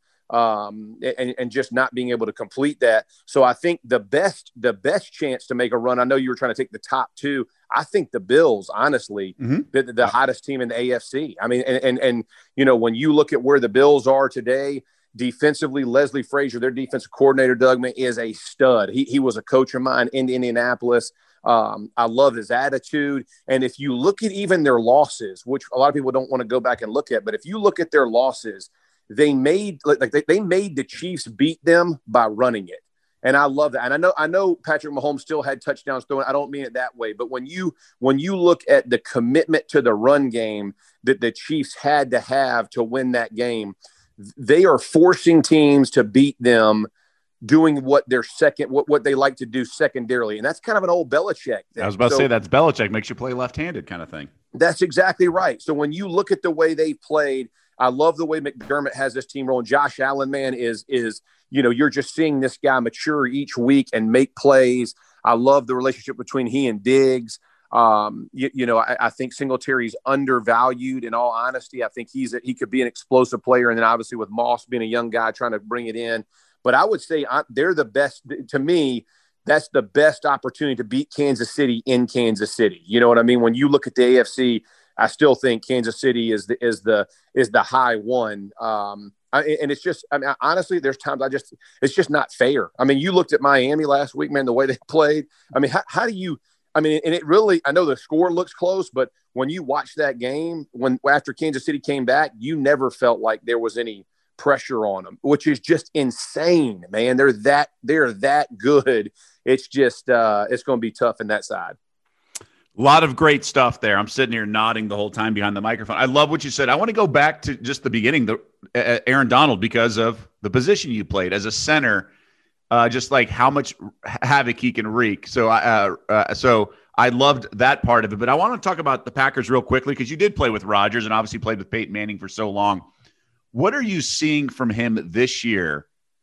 Um, and, and just not being able to complete that. So I think the best, the best chance to make a run, I know you were trying to take the top two. I think the Bills, honestly, mm-hmm. the, the hottest team in the A F C. I mean, and, and, and, you know, when you look at where the Bills are today, defensively, Leslie Frazier, their defensive coordinator, Doug, is a stud. He, he was a coach of mine in Indianapolis. Um, I love his attitude. And if you look at even their losses, which a lot of people don't want to go back and look at, but if you look at their losses, They made like they, they made the Chiefs beat them by running it. And I love that. And I know I know Patrick Mahomes still had touchdowns thrown. I don't mean it that way. But when you when you look at the commitment to the run game that the Chiefs had to have to win that game, they are forcing teams to beat them doing what they're second, what, what they like to do secondarily. And that's kind of an old Belichick thing. I was about so, to say that's Belichick, makes you play left-handed kind of thing. That's exactly right. So when you look at the way they played, I love the way McDermott has this team rolling. Josh Allen, man, is, is, you know, you're just seeing this guy mature each week and make plays. I love the relationship between he and Diggs. Um, you, you know, I, I think Singletary's undervalued in all honesty. I think he's a, he could be an explosive player. And then obviously with Moss being a young guy trying to bring it in. But I would say I, they're the best to me. That's the best opportunity to beat Kansas City in Kansas City. You know what I mean? When you look at the A F C, I still think Kansas City is the, is the, is the high one. Um, I, and it's just, I mean, honestly, there's times I just, it's just not fair. I mean, you looked at Miami last week, man, the way they played. I mean, how, how do you, I mean, and it really, I know the score looks close, but when you watch that game, when after Kansas City came back, you never felt like there was any pressure on them, which is just insane, man. They're that, they're that good. It's just, uh, it's going to be tough in that side. A lot of great stuff there. I'm sitting here nodding the whole time behind the microphone. I love what you said. I want to go back to just the beginning, the uh, Aaron Donald, because of the position you played as a center, uh, just like how much havoc he can wreak. So, uh, uh, so I loved that part of it. But I want to talk about the Packers real quickly because you did play with Rodgers and obviously played with Peyton Manning for so long. What are you seeing from him this year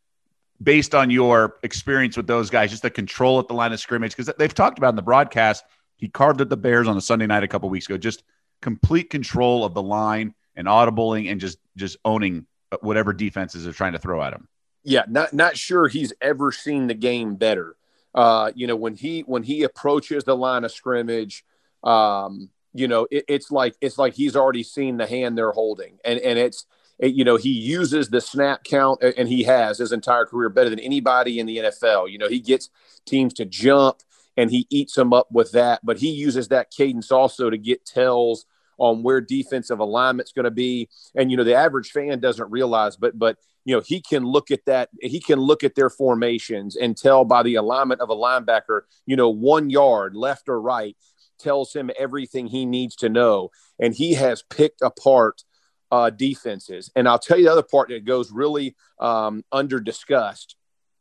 based on your experience with those guys, just the control at the line of scrimmage? Because they've talked about in the broadcast, he carved at the Bears on a Sunday night a couple weeks ago, just complete control of the line and audibling and just just owning whatever defenses are trying to throw at him. Yeah, not not sure he's ever seen the game better. Uh, you know, when he when he approaches the line of scrimmage, um, you know, it, it's like it's like he's already seen the hand they're holding, and and it's it, you know, he uses the snap count, and he has his entire career better than anybody in the N F L. You know, he gets teams to jump, and he eats them up with that. But he uses that cadence also to get tells on where defensive alignment's going to be. And, you know, the average fan doesn't realize, but, but, you know, he can look at that. He can look at their formations and tell by the alignment of a linebacker, you know, one yard left or right tells him everything he needs to know. And he has picked apart uh, defenses. And I'll tell you the other part that goes really um, under discussed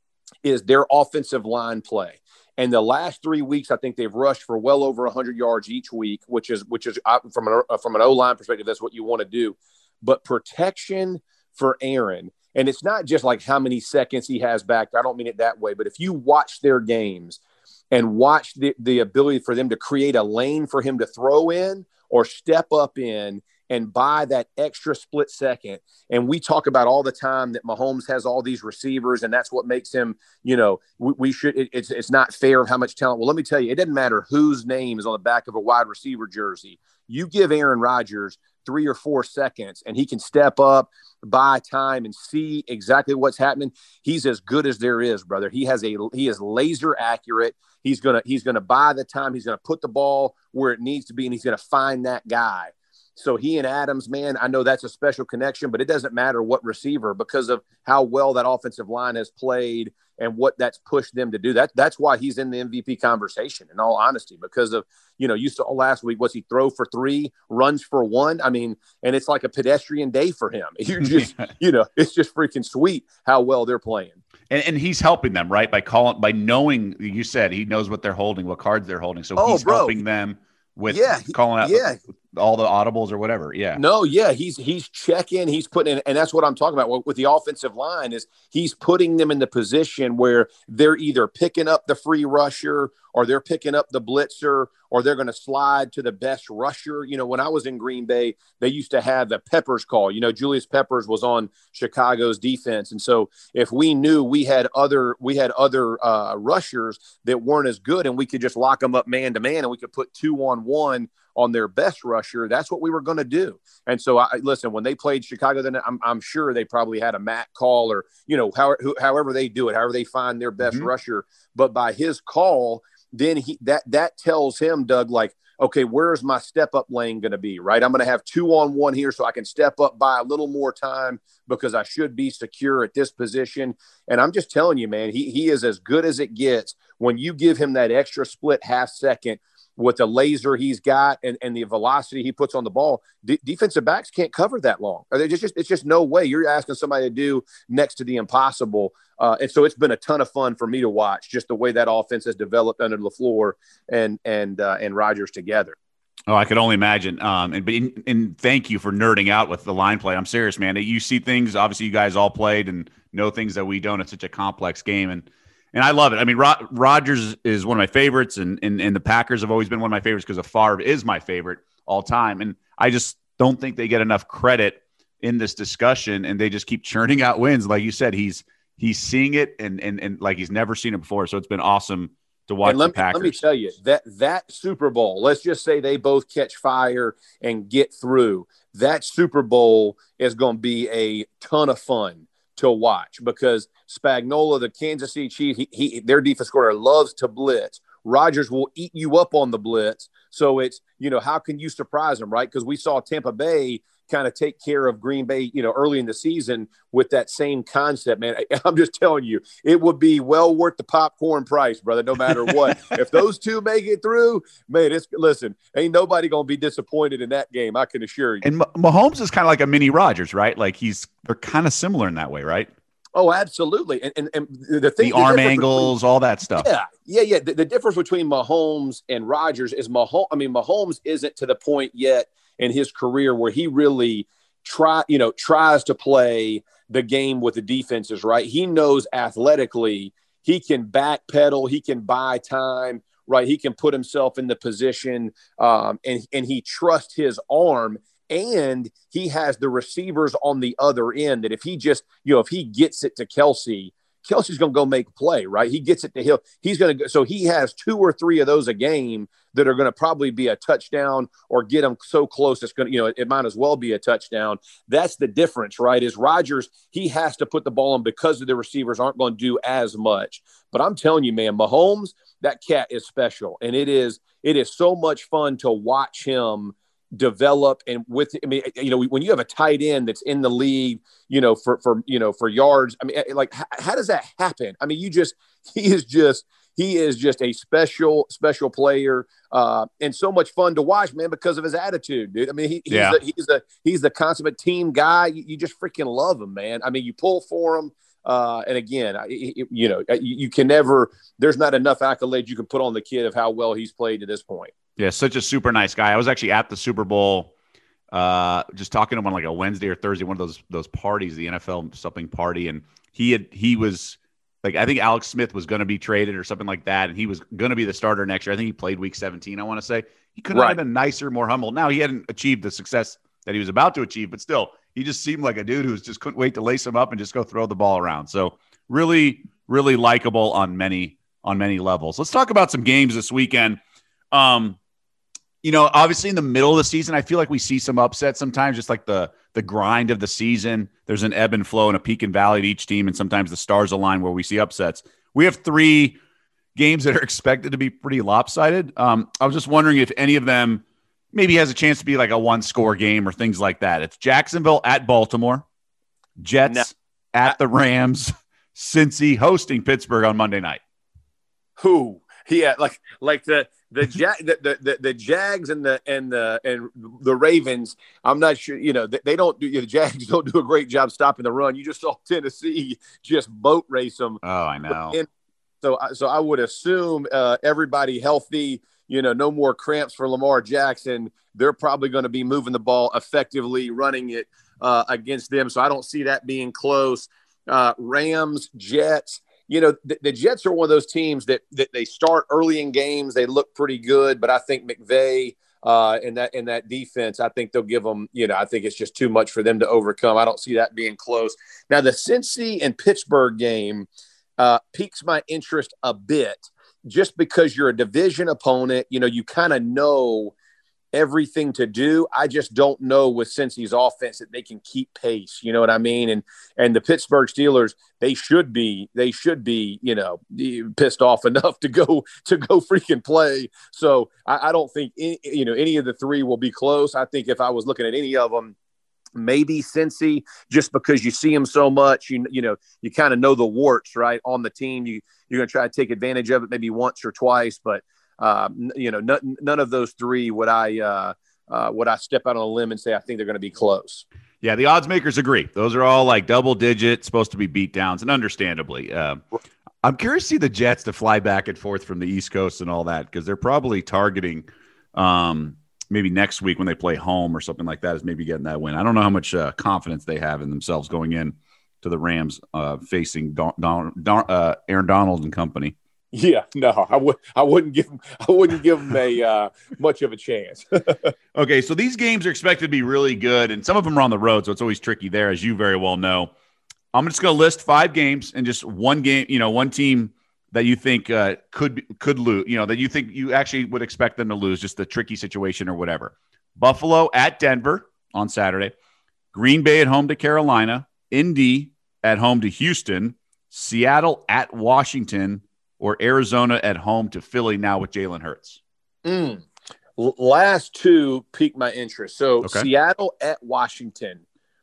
is their offensive line play. And the last three weeks, I think they've rushed for well over one hundred yards each week, which is which is from an from an O-line perspective, that's what you want to do. But protection for Aaron, and it's not just like how many seconds he has back. I don't mean it that way, but if you watch their games and watch the, the ability for them to create a lane for him to throw in or step up in and buy that extra split second. And we talk about all the time that Mahomes has all these receivers, and that's what makes him, you know, we, we should, it, it's, it's not fair of how much talent. Well, let me tell you, it doesn't matter whose name is on the back of a wide receiver jersey. You give Aaron Rodgers three or four seconds and he can step up, buy time, and see exactly what's happening. He's as good as there is, brother. He has a, he is laser accurate. He's going to, he's going to buy the time. He's going to put the ball where it needs to be, and he's going to find that guy. So he and Adams, man, I know that's a special connection, but it doesn't matter what receiver because of how well that offensive line has played and what that's pushed them to do. That that's why he's in the M V P conversation, in all honesty, because of, you know, you saw last week, what's he throw for three, runs for one? I mean, and it's like a pedestrian day for him. You just, you know, it's just freaking sweet how well they're playing. And, and he's helping them, right? By calling, by knowing, you said he knows what they're holding, what cards they're holding. So oh, he's bro. helping them with yeah, calling out yeah. all the audibles or whatever. Yeah. No, yeah. He's, he's checking, he's putting in, and that's what I'm talking about with the offensive line is he's putting them in the position where they're either picking up the free rusher or they're picking up the blitzer or they're going to slide to the best rusher. You know, when I was in Green Bay, they used to have the Peppers call. You know, Julius Peppers was on Chicago's defense. And so if we knew we had other, we had other uh, rushers that weren't as good and we could just lock them up man to man and we could put two on one on their best rusher, that's what we were going to do. And so I listen, when they played Chicago, then I'm, I'm sure they probably had a Matt call or, you know, how, who, however they do it, however they find their best mm-hmm. rusher, but by his call, then he, that, that tells him, Doug, like, okay, where's my step up lane going to be, right? I'm going to have two on one here so I can step up by a little more time because I should be secure at this position. And I'm just telling you, man, he, he is as good as it gets when you give him that extra split half second. with the laser he's got and, and the velocity he puts on the ball, d- defensive backs can't cover that long. It's just, it's just no way. You're asking somebody to do next to the impossible. Uh, and so it's been a ton of fun for me to watch just the way that offense has developed under LaFleur and and uh, and Rodgers together. Oh, I could only imagine. Um, and, and and thank you for nerding out with the line play. I'm serious, man. You see things, obviously you guys all played and know things that we don't. It's such a complex game. And And I love it. I mean, Ro- Rodgers is one of my favorites, and, and and the Packers have always been one of my favorites because of Favre is my favorite all time. And I just don't think they get enough credit in this discussion, and they just keep churning out wins. Like you said, he's he's seeing it, and and and like he's never seen it before. So it's been awesome to watch and let the Packers. Me, let me tell you, that that Super Bowl, let's just say they both catch fire and get through. That Super Bowl is going to be a ton of fun to watch because Spagnuolo, the Kansas City Chiefs, he, he their defense coordinator loves to blitz. Rodgers will eat you up on the blitz. So it's, you know, how can you surprise them, right? Because we saw Tampa Bay kind of take care of Green Bay, you know, early in the season with that same concept, man. I, I'm just telling you, it would be well worth the popcorn price, brother, no matter what. If those two make it through, man, it's, listen, ain't nobody going to be disappointed in that game, I can assure you. And Mahomes is kind of like a mini Rodgers, right? Like he's, they're kind of similar in that way, right? Oh, absolutely. And and, and the thing, the, the arm angles, between, all that stuff. Yeah, yeah, yeah. The, the difference between Mahomes and Rodgers is Mahomes. I mean, Mahomes isn't to the point yet in his career where he really try, you know, tries to play the game with the defenses, right? He knows athletically he can backpedal, he can buy time, right? He can put himself in the position, um, and and he trusts his arm. And he has the receivers on the other end that if he just, you know, if he gets it to Kelsey, Kelsey's going to go make a play, right? He gets it to Hill. He's going to go. So he has two or three of those a game that are going to probably be a touchdown or get him so close. It's going to, you know, it might as well be a touchdown. That's the difference, right? Is Rodgers, he has to put the ball in because of the receivers aren't going to do as much. But I'm telling you, man, Mahomes, that cat is special. And it is, it is so much fun to watch him develop. And with, I mean, you know, when you have a tight end that's in the league, you know, for, for, you know, for yards, I mean, like, how, how does that happen? I mean, you just, he is just, he is just a special, special player, uh, and so much fun to watch, man, because of his attitude, dude. I mean, he, he's, yeah. the, he's the, he's the consummate team guy. You, you just freaking love him, man. I mean, you pull for him. Uh, and again, it, you know, you, you can never, there's not enough accolades you can put on the kid of how well he's played to this point. Yeah, such a super nice guy. I was actually at the Super Bowl, uh, just talking to him on like a Wednesday or Thursday, one of those those parties, the N F L something party, and he had he was like, I think Alex Smith was going to be traded or something like that, and he was going to be the starter next year. I think he played Week seventeen. I want to say he couldn't right. have been nicer, more humble. Now he hadn't achieved the success that he was about to achieve, but still, he just seemed like a dude who just couldn't wait to lace him up and just go throw the ball around. So really, really likable on many on many levels. Let's talk about some games this weekend. Um, You know, obviously in the middle of the season, I feel like we see some upsets sometimes, just like the the grind of the season. There's an ebb and flow and a peak and valley to each team, and sometimes the stars align where we see upsets. We have three games that are expected to be pretty lopsided. Um, I was just wondering if any of them maybe has a chance to be like a one-score game or things like that. It's Jacksonville at Baltimore, Jets no. at the Rams, Cincy hosting Pittsburgh on Monday night. Who? Yeah, like like the the, ja- the, the the the Jags and the and the and the Ravens. I'm not sure. You know, they, they don't do. You know, the Jags don't do a great job stopping the run. You just saw Tennessee just boat race them. Oh, I know. And so so I would assume uh, everybody healthy. You know, no more cramps for Lamar Jackson. They're probably going to be moving the ball effectively, running it uh, against them. So I don't see that being close. Uh, Rams, Jets. You know, the, the Jets are one of those teams that that they start early in games. They look pretty good, but I think McVay uh, and that and that defense, I think they'll give them, you know, I think it's just too much for them to overcome. I don't see that being close. Now, the Cincy and Pittsburgh game uh, piques my interest a bit just because you're a division opponent. You know, you kind of know everything to do. I just don't know with Cincy's offense that they can keep pace. You know what I mean? And and the Pittsburgh Steelers, they should be they should be you know pissed off enough to go to go freaking play. So I, I don't think any, you know any of the three will be close. I think if I was looking at any of them, maybe Cincy, just because you see them so much, you you know you kind of know the warts right on the team. You you're gonna try to take advantage of it maybe once or twice, but. uh, you know, n- none of those three would I uh, uh, would I step out on a limb and say I think they're going to be close. Yeah, the odds makers agree. Those are all like double digit, supposed to be beat downs, and understandably. Uh, I'm curious to see the Jets to fly back and forth from the East Coast and all that, because they're probably targeting um, maybe next week when they play home or something like that is maybe getting that win. I don't know how much uh, confidence they have in themselves going in to the Rams uh, facing Don, Don, Don, uh, Aaron Donald and company. Yeah, no, I would I wouldn't give them I wouldn't give them a uh, much of a chance. Okay, so these games are expected to be really good, and some of them are on the road, so it's always tricky there, as you very well know. I'm just going to list five games and just one game, you know, one team that you think uh, could could lose, you know, that you think you actually would expect them to lose, just the tricky situation or whatever. Buffalo at Denver on Saturday, Green Bay at home to Carolina, Indy at home to Houston, Seattle at Washington, or Arizona at home to Philly now with Jalen Hurts? Mm. L- last two piqued my interest. So okay. Seattle at Washington.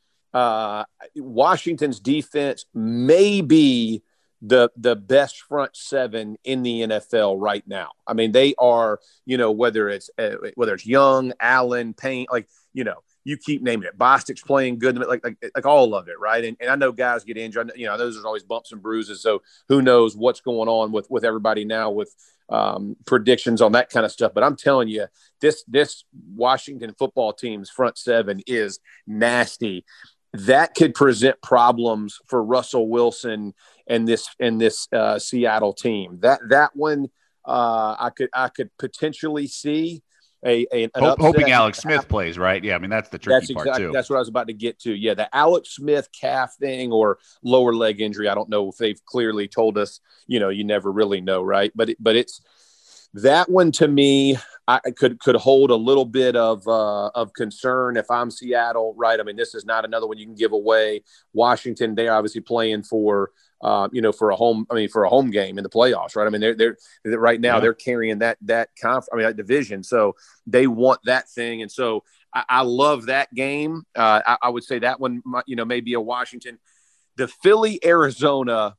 Uh, Washington's defense may be the the best front seven in the N F L right now. I mean, they are, you know, whether it's uh, whether it's Young, Allen, Payne, like, you know, you keep naming it. Bostic's playing good, like like, like all of it, right? And, and I know guys get injured. You know, those are always bumps and bruises. So who knows what's going on with with everybody now with um, predictions on that kind of stuff. But I'm telling you, this this Washington football team's front seven is nasty. That could present problems for Russell Wilson and this and this uh, Seattle team. That that one uh, I could I could potentially see. A, a, Hope, hoping Alex Smith plays, right? Yeah, I mean, that's the tricky that's part, exactly, too. That's what I was about to get to. Yeah, the Alex Smith calf thing or lower leg injury, I don't know if they've clearly told us, you know, you never really know, right? But it, but it's that one to me, I could could hold a little bit of uh, of concern if I'm Seattle, right? I mean, this is not another one you can give away. Washington, they're obviously playing for Uh, you know, for a home, I mean, for a home game in the playoffs, right? I mean, they're, they're, they're right now yeah. they're carrying that, that conf, I mean, that division. So they want that thing. And so I, I love that game. Uh, I, I would say that one, might, you know, maybe a Washington, the Philly, Arizona,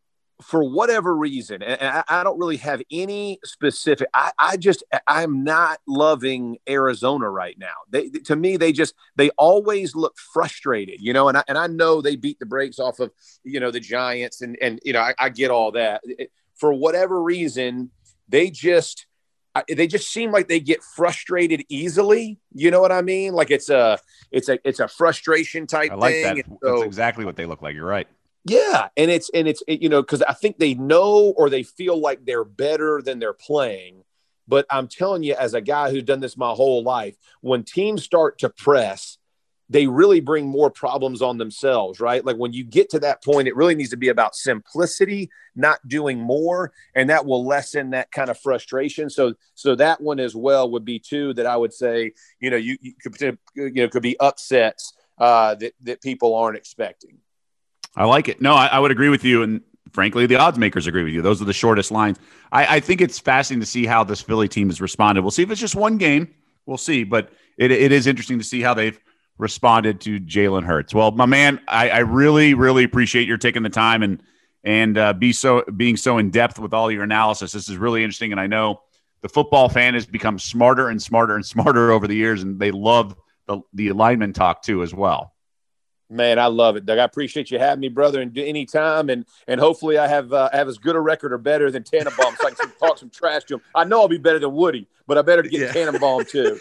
for whatever reason, and I, I don't really have any specific, I, I just, I'm not loving Arizona right now. They, to me, they just, they always look frustrated, you know, and I, and I know they beat the brakes off of, you know, the Giants and, and, you know, I, I get all that. It, for whatever reason, they just, they just seem like they get frustrated easily. You know what I mean? Like it's a, it's a, it's a frustration type I like thing. that. So, that's exactly what they look like. You're right. Yeah. And it's, and it's, it, you know, cause I think they know, or they feel like they're better than they're playing. But I'm telling you, as a guy who's done this my whole life, when teams start to press, they really bring more problems on themselves, right? Like when you get to that point, it really needs to be about simplicity, not doing more. And that will lessen that kind of frustration. So, so that one as well would be two that I would say, you know, you, you could, you know, could be upsets uh, that, that people aren't expecting. I like it. No, I, I would agree with you. And frankly, the odds makers agree with you. Those are the shortest lines. I, I think it's fascinating to see how this Philly team has responded. We'll see if it's just one game. We'll see. But it, it is interesting to see how they've responded to Jalen Hurts. Well, my man, I, I really, really appreciate your taking the time and and uh, be so being so in depth with all your analysis. This is really interesting. And I know the football fan has become smarter and smarter and smarter over the years, and they love the, the alignment talk too as well. Man, I love it, Doug. I appreciate you having me, brother, and any time. And and hopefully I have uh, have as good a record or better than Tannenbaum, so I can talk some trash to him. I know I'll be better than Woody, but I better get yeah. Tannenbaum too.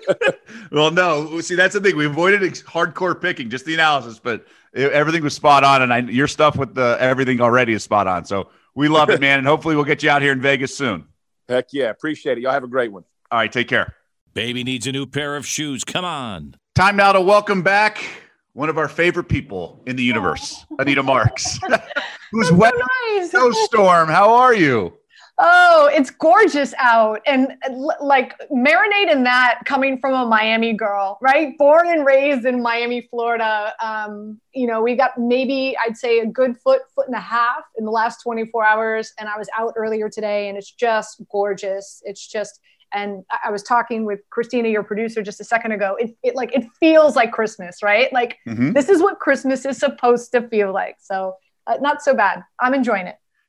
Well, no, see, that's the thing. We avoided hardcore picking, just the analysis, but it, everything was spot on, and I, your stuff with the everything already is spot on. So we love it, man, and hopefully we'll get you out here in Vegas soon. Heck yeah, appreciate it. Y'all have a great one. All right, take care. Baby needs a new pair of shoes. Come on. Time now to welcome back one of our favorite people in the universe, Anita Marks, who's so wet. Nice. Snowstorm. How are you? Oh, it's gorgeous out. And like marinate in that coming from a Miami girl, right? Born and raised in Miami, Florida. Um, you know, we got maybe I'd say a good foot, foot and a half in the last twenty-four hours. And I was out earlier today and it's just gorgeous. It's just, and I was talking with Christina, your producer, just a second ago. It, it like, it feels like Christmas, right? Like mm-hmm. This is what Christmas is supposed to feel like. So uh, not so bad. I'm enjoying it.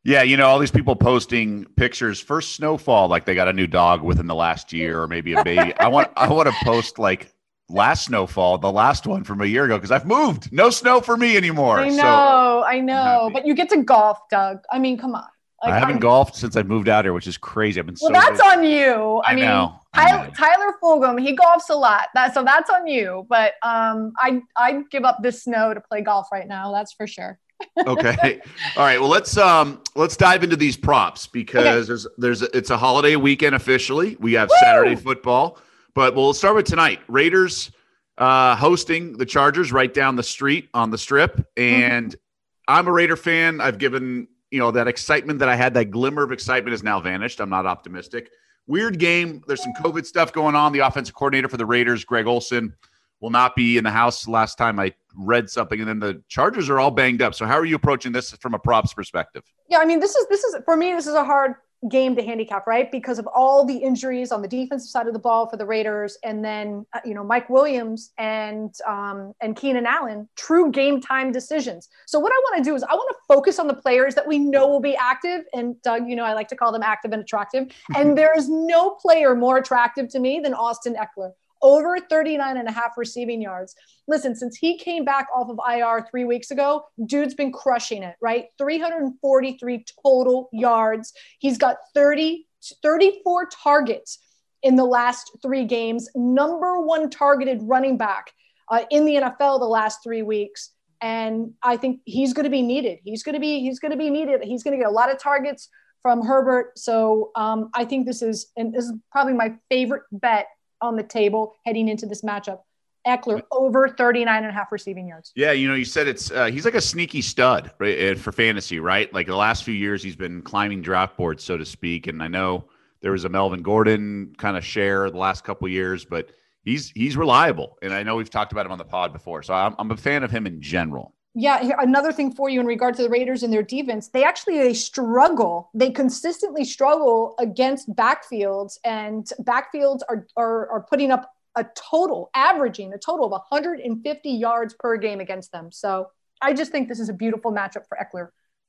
Yeah, you know, all these people posting pictures, first snowfall, like they got a new dog within the last year or maybe a baby. I want I want to post like last snowfall, the last one from a year ago, because I've moved. No snow for me anymore. I know, so, I know. But you get to golf, Doug. I mean, come on. Like, I haven't I'm, golfed since I moved out here, which is crazy. I've been well, so that's busy. on you. I, I mean, know. I Tyler, know. Tyler Fulgham, he golfs a lot. That so that's on you. But um, I I'd give up this snow to play golf right now. That's for sure. Okay. All right. Well, let's um let's dive into these props because Okay. there's there's a, it's a holiday weekend officially. We have Woo! Saturday football, but we'll start with tonight. Raiders uh, hosting the Chargers right down the street on the Strip, and mm-hmm. I'm a Raider fan. I've given you know that excitement that I had, that glimmer of excitement has now vanished. I'm not optimistic. Weird game. There's some COVID stuff going on. The offensive coordinator for the Raiders, Greg Olson, will not be in the house. Last time I read something, and then the Chargers are all banged up. So how are you approaching this from a props perspective? Yeah, I mean, this is this is for me, this is a hard game to handicap, right? Because of all the injuries on the defensive side of the ball for the Raiders, and then uh, you know Mike Williams and um, and Keenan Allen, true game time decisions. So what I want to do is I want to focus on the players that we know will be active. And Doug, you know, I like to call them active and attractive. And there is no player more attractive to me than Austin Eckler. Over thirty-nine and a half receiving yards. Listen, since he came back off of I R three weeks ago, dude's been crushing it, right? three hundred forty-three total yards. He's got thirty, thirty-four targets in the last three games. Number one targeted running back uh, in the N F L the last three weeks. And I think he's going to be needed. He's going to be, he's going to be needed. He's going to get a lot of targets from Herbert. So um, I think this is, and this is probably my favorite bet on the table heading into this matchup. Eckler over thirty-nine and a half receiving yards. Yeah, you know, you said it's uh, he's like a sneaky stud, right, for fantasy, right? Like the last few years, he's been climbing draft boards, so to speak. And I know there was a Melvin Gordon kind of share the last couple of years, but he's he's reliable. And I know we've talked about him on the pod before, so I'm I'm a fan of him in general. Yeah, here, another thing for you in regard to the Raiders and their defense, they actually they struggle. They consistently struggle against backfields, and backfields are are, are putting up a total, averaging a total of one hundred fifty yards per game against them. So I just think this is a beautiful matchup for Eckler.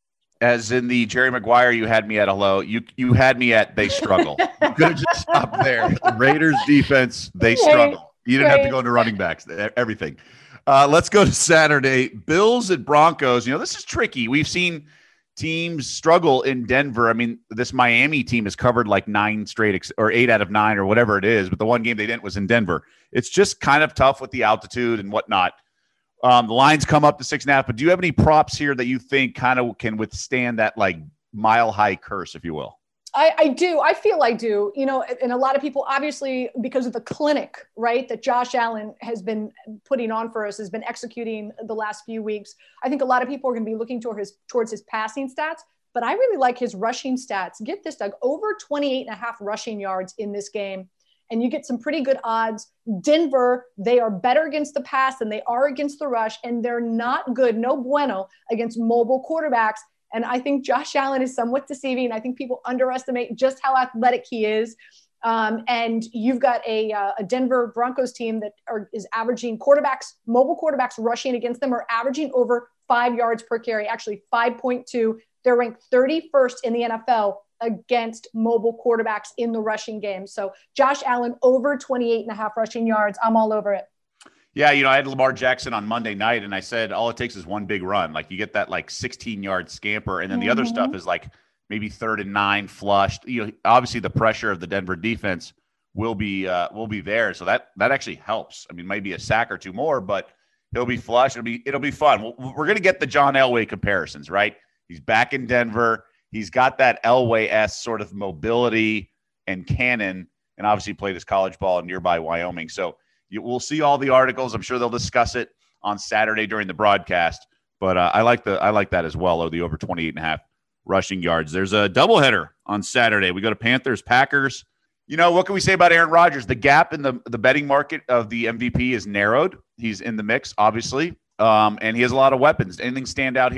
As in the Jerry Maguire, you had me at hello. You you had me at they struggle. You could have just stopped there. The Raiders defense, they struggle. You didn't Right. have to go into running backs, everything. Uh, let's go to Saturday. Bills at Broncos. You know, this is tricky. We've seen teams struggle in Denver. I mean, this Miami team has covered like nine straight ex- or eight out of nine or whatever it is. But the one game they didn't was in Denver. It's just kind of tough with the altitude and whatnot. Um, the lines come up to six and a half. But do you have any props here that you think kind of can withstand that like mile high curse, if you will? I, I do. I feel I do. You know, and a lot of people, obviously, because of the clinic, right, that Josh Allen has been putting on for us, has been executing the last few weeks. I think a lot of people are going to be looking toward his, towards his passing stats, but I really like his rushing stats. Get this, Doug, over twenty-eight and a half rushing yards in this game. And you get some pretty good odds. Denver, they are better against the pass than they are against the rush, and they're not good, no bueno, against mobile quarterbacks. And I think Josh Allen is somewhat deceiving. I think people underestimate just how athletic he is. Um, and you've got a, uh, a Denver Broncos team that are, is averaging quarterbacks, mobile quarterbacks rushing against them are averaging over five yards per carry, actually five point two. They're ranked thirty-first in the N F L against mobile quarterbacks in the rushing game. So Josh Allen over twenty-eight and a half rushing yards. I'm all over it. Yeah, you know, I had Lamar Jackson on Monday night, and I said all it takes is one big run. Like you get that like sixteen-yard scamper, and then the mm-hmm. other stuff is like maybe third and nine flushed. You know, obviously the pressure of the Denver defense will be uh, will be there, so that that actually helps. I mean, maybe a sack or two more, but he'll be flush. It'll be it'll be fun. We're going to get the John Elway comparisons, right? He's back in Denver. He's got that Elway-esque sort of mobility and cannon, and obviously played his college ball in nearby Wyoming. So you, we'll see all the articles. I'm sure they'll discuss it on Saturday during the broadcast. But uh, I like the I like that as well, or the over twenty-eight and a half rushing yards. There's a doubleheader on Saturday. We go to Panthers, Packers. You know, what can we say about Aaron Rodgers? The gap in the, the betting market of the M V P is narrowed. He's in the mix, obviously, um, and he has a lot of weapons. Anything stand out here?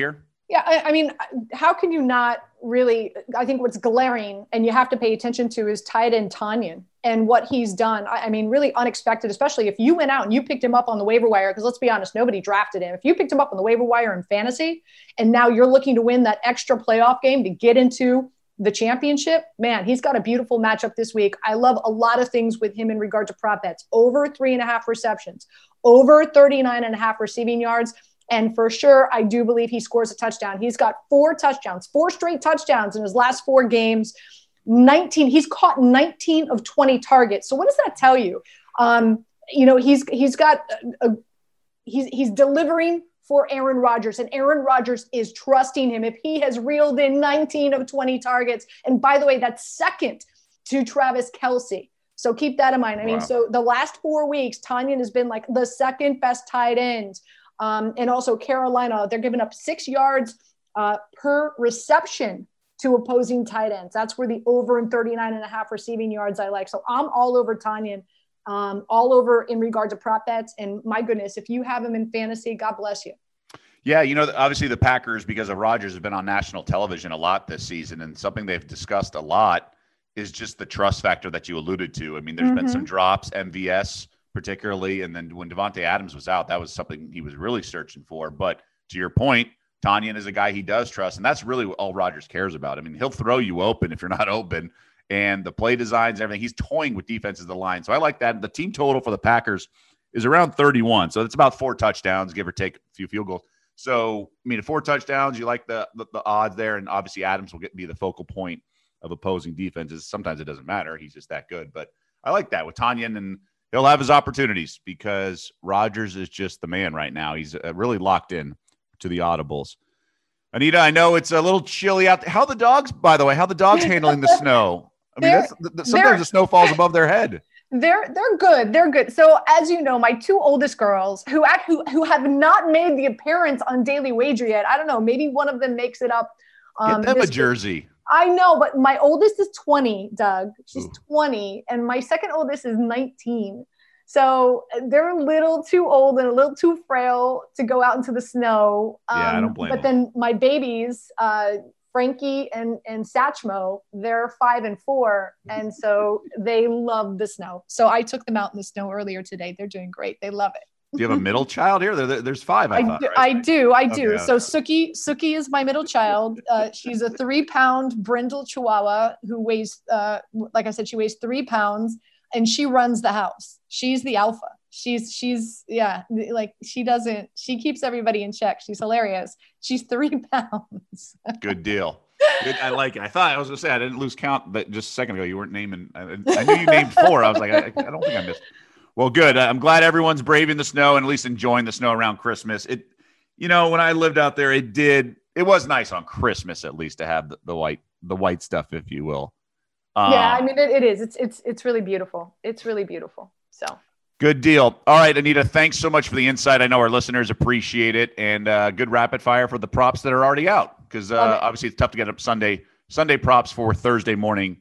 Yeah, I, I mean, how can you not really? I think what's glaring and you have to pay attention to is tight end Tonyan and what he's done. I, I mean, really unexpected, especially if you went out and you picked him up on the waiver wire, because let's be honest, nobody drafted him. If you picked him up on the waiver wire in fantasy and now you're looking to win that extra playoff game to get into the championship, man, he's got a beautiful matchup this week. I love a lot of things with him in regard to prop bets. Over three and a half receptions, over thirty-nine and a half receiving yards. And for sure, I do believe he scores a touchdown. He's got four touchdowns, four straight touchdowns in his last four games, nineteen. He's caught nineteen of twenty targets. So what does that tell you? Um, you know, he's he's got a, a, he's he's delivering for Aaron Rodgers, and Aaron Rodgers is trusting him. If he has reeled in nineteen of twenty targets, and by the way, that's second to Travis Kelce. So keep that in mind. I wow. mean, so the last four weeks, Tonyan has been like the second best tight end. Um, and also Carolina, they're giving up six yards uh, per reception to opposing tight ends. That's where the over and thirty-nine and a half receiving yards I like. So I'm all over Tonyan, um, all over in regard to prop bets. And my goodness, if you have him in fantasy, God bless you. Yeah, you know, obviously the Packers, because of Rodgers, have been on national television a lot this season. And something they've discussed a lot is just the trust factor that you alluded to. I mean, there's mm-hmm. been some drops, M V S particularly, and then when Devontae Adams was out, that was something he was really searching for. But to your point, Tonyan is a guy he does trust, and that's really all Rodgers cares about. I mean, he'll throw you open if you're not open, and the play designs, everything. He's toying with defenses of the line, so I like that. The team total for the Packers is around thirty-one, so it's about four touchdowns, give or take a few field goals. So, I mean, four touchdowns, you like the the, the odds there, and obviously Adams will get be the focal point of opposing defenses. Sometimes it doesn't matter; he's just that good. But I like that with Tonyan, and he'll have his opportunities because Rodgers is just the man right now. He's uh, really locked in to the audibles. Anita, I know it's a little chilly out there. How the dogs, by the way, how the dogs handling the snow? I mean, that's, th- sometimes the snow falls above their head. They're they're good. They're good. So as you know, my two oldest girls who act, who who have not made the appearance on Daily Wager yet. I don't know. Maybe one of them makes it up. Um, Get them a jersey. Week. I know, but my oldest is twenty, Doug. She's Ooh. twenty, and my second oldest is nineteen. So they're a little too old and a little too frail to go out into the snow. Um, yeah, I don't blame But them. then my babies, uh, Frankie and, and Satchmo, they're five and four, and so they love the snow. So I took them out in the snow earlier today. They're doing great. They love it. Do you have a middle child here? There, there's five, I, I thought. Do, right? I do. I do. Okay, so Suki, Suki is my middle child. Uh, she's a three-pound brindle Chihuahua who weighs, uh, like I said, she weighs three pounds, and she runs the house. She's the alpha. She's, she's, yeah, like she doesn't, she keeps everybody in check. She's hilarious. She's three pounds. Good deal. Good, I like it. I thought I was going to say I didn't lose count, but just a second ago you weren't naming. I, I knew you named four. I was like, I, I don't think I missed. Well, good. I'm glad everyone's braving the snow and at least enjoying the snow around Christmas. It, you know, when I lived out there, it did. It was nice on Christmas at least to have the, the white, the white stuff, if you will. Um, yeah, I mean, it, it is. It's it's it's really beautiful. It's really beautiful. So. Good deal. All right, Anita, thanks so much for the insight. I know our listeners appreciate it, and uh, good rapid fire for the props that are already out because uh, obviously it's tough to get up Sunday Sunday props for Thursday morning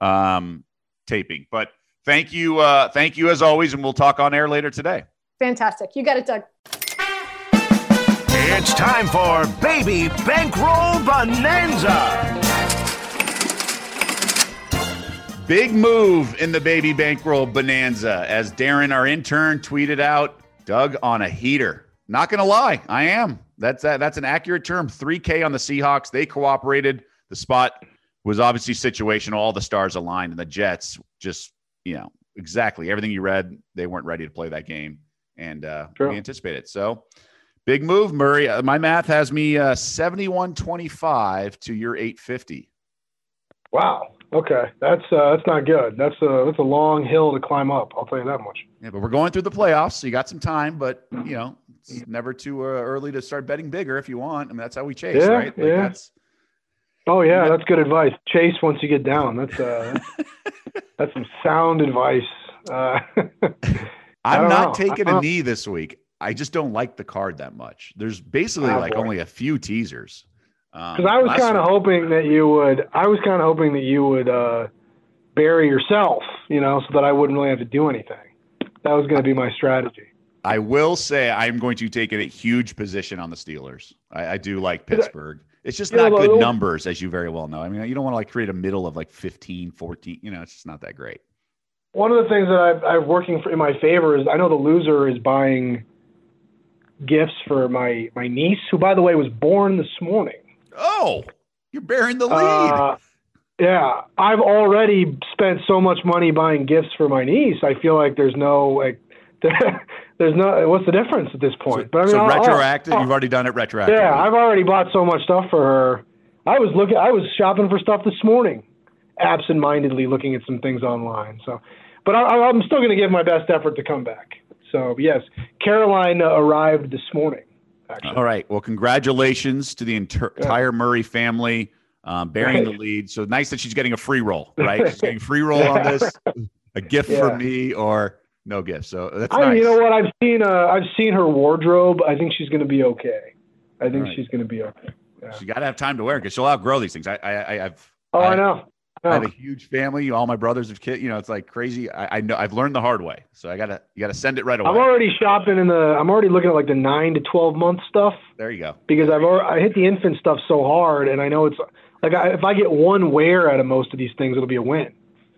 um, taping. But thank you, uh, thank you as always, and we'll talk on air later today. Fantastic. You got it, Doug. It's time for Baby Bankroll Bonanza. Big move in the Baby Bankroll Bonanza as Darren, our intern, tweeted out, Doug on a heater. Not going to lie, I am. That's uh, that's an accurate term. three K on the Seahawks. They cooperated. The spot was obviously situational. All the stars aligned, and the Jets just, you know, exactly everything you read. They weren't ready to play that game, and uh, we anticipated. So big move, Murray. Uh, my math has me uh, seventy-one twenty-five to your eight fifty. Wow. Okay, that's uh, that's not good. That's a that's a long hill to climb up. I'll tell you that much. Yeah, but we're going through the playoffs, so you got some time. But you know, it's never too uh, early to start betting bigger if you want. I mean, that's how we chase, yeah, right? Like yeah. That's, oh yeah, you know, that's good advice. Chase once you get down. That's uh, that's some sound advice. Uh, I'm not know. taking a knee this week. I just don't like the card that much. There's basically oh, like boy. only a few teasers. Because um, I was kind of hoping that you would. I was kind of hoping that you would uh, bury yourself, you know, so that I wouldn't really have to do anything. That was going to be my strategy. I will say I'm going to take a huge position on the Steelers. I, I do like Pittsburgh. It's just Yeah, not well, good it'll- numbers, as you very well know. I mean, you don't want to like create a middle of like fifteen, fourteen. You know, it's just not that great. One of the things that I've, I've working for, in my favor is I know the loser is buying gifts for my, my niece, who, by the way, was born this morning. Oh, you're bearing the lead. Uh, yeah, I've already spent so much money buying gifts for my niece. I feel like there's no like, there's no. What's the difference at this point? So, but I mean, so I'll- retroactive. I'll- You've already done it retroactive. Yeah, I've already bought so much stuff for her. I was looking. I was shopping for stuff this morning, absent-mindedly looking at some things online. So, but I, I'm still going to give my best effort to come back. So yes, Caroline uh, arrived this morning. Actually. All right. Well, congratulations to the inter- entire Murray family um, bearing the lead. So nice that she's getting a free roll, right? She's getting free roll on this. A gift Yeah. from me or no gift. So that's I, nice. You know what? I've seen. Uh, I've seen her wardrobe. I think she's going to be okay. I think Right. she's going to be okay. Yeah. She got to have time to wear because she'll outgrow these things. I, I, I've. Oh, I, I know. I have a huge family. All my brothers have kids. You know, it's like crazy. I, I know. I've learned the hard way. So I gotta. You gotta send it right away. I'm already shopping in the. I'm already looking at like the nine to twelve month stuff. There you go. Because I've already, I hit the infant stuff so hard, and I know it's like I, if I get one wear out of most of these things, it'll be a win.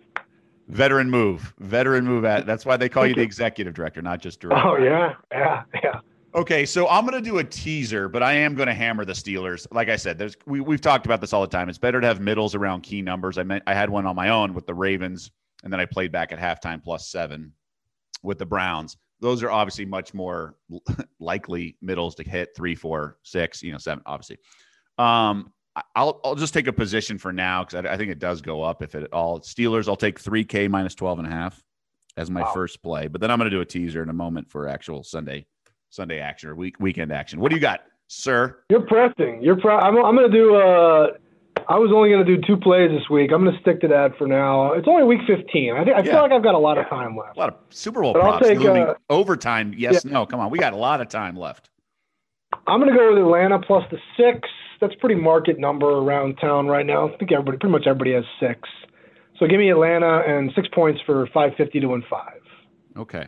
Veteran move. Veteran move. At that's why they call you the executive director, not just director. Oh yeah, yeah, yeah. Okay, so I'm going to do a teaser, but I am going to hammer the Steelers. Like I said, there's we we've talked about this all the time. It's better to have middles around key numbers. I meant I had one on my own with the Ravens, and then I played back at halftime plus seven with the Browns. Those are obviously much more likely middles to hit three, four, six, you know, seven, obviously. Um, I'll I'll just take a position for now because I, I think it does go up if it at all. Steelers, I'll take three K minus twelve and a half as my Wow. first play, but then I'm going to do a teaser in a moment for actual Sunday. Sunday action or week weekend action. What do you got, sir? You're pressing. You're. Pre- I'm. I'm going to do. Uh, I was only going to do two plays this week. I'm going to stick to that for now. It's only week fifteen. I think. I Yeah. feel like I've got a lot of time left. A lot of Super Bowl But I'll props. take, looming. uh, Overtime. Yes, no. Come on. We got a lot of time left. I'm going to go with Atlanta plus the six. That's a pretty market number around town right now. I think everybody, pretty much everybody has six. So give me Atlanta and six points for five fifty to win five. Okay.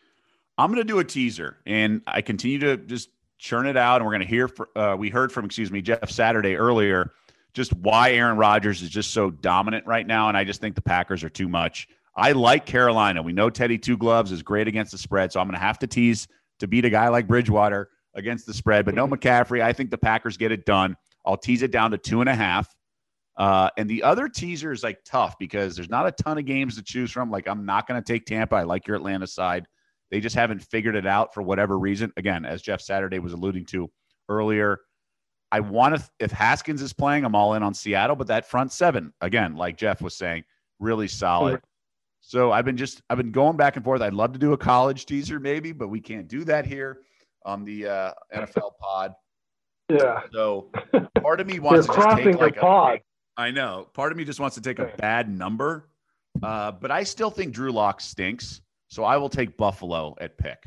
I'm going to do a teaser, and I continue to just churn it out, and we're going to hear – uh, we heard from, excuse me, Jeff Saturday earlier, just why Aaron Rodgers is just so dominant right now, and I just think the Packers are too much. I like Carolina. We know Teddy Two Gloves is great against the spread, so I'm going to have to tease to beat a guy like Bridgewater against the spread, but no McCaffrey. I think the Packers get it done. I'll tease it down to two and a half. Uh, and the other teaser is like tough because there's not a ton of games to choose from. Like I'm not going to take Tampa. I like your Atlanta side. They just haven't figured it out for whatever reason. Again, as Jeff Saturday was alluding to earlier, I want to, if Haskins is playing, I'm all in on Seattle, but that front seven, again, like Jeff was saying, really solid. So I've been just, I've been going back and forth. I'd love to do a college teaser maybe, but we can't do that here on the uh, N F L pod. Yeah. So part of me wants You're to just crossing take your like a, pod. I know. Part of me just wants to take a bad number, uh, but I still think Drew Lock stinks. So I will take Buffalo at pick.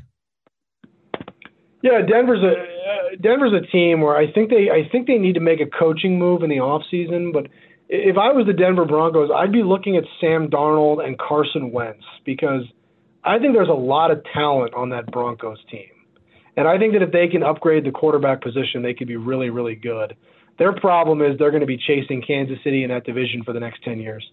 Yeah, Denver's a uh, Denver's a team where I think they I think they need to make a coaching move in the offseason. But if I was the Denver Broncos, I'd be looking at Sam Darnold and Carson Wentz because I think there's a lot of talent on that Broncos team, and I think that if they can upgrade the quarterback position, they could be really really good. Their problem is they're going to be chasing Kansas City in that division for the next ten years.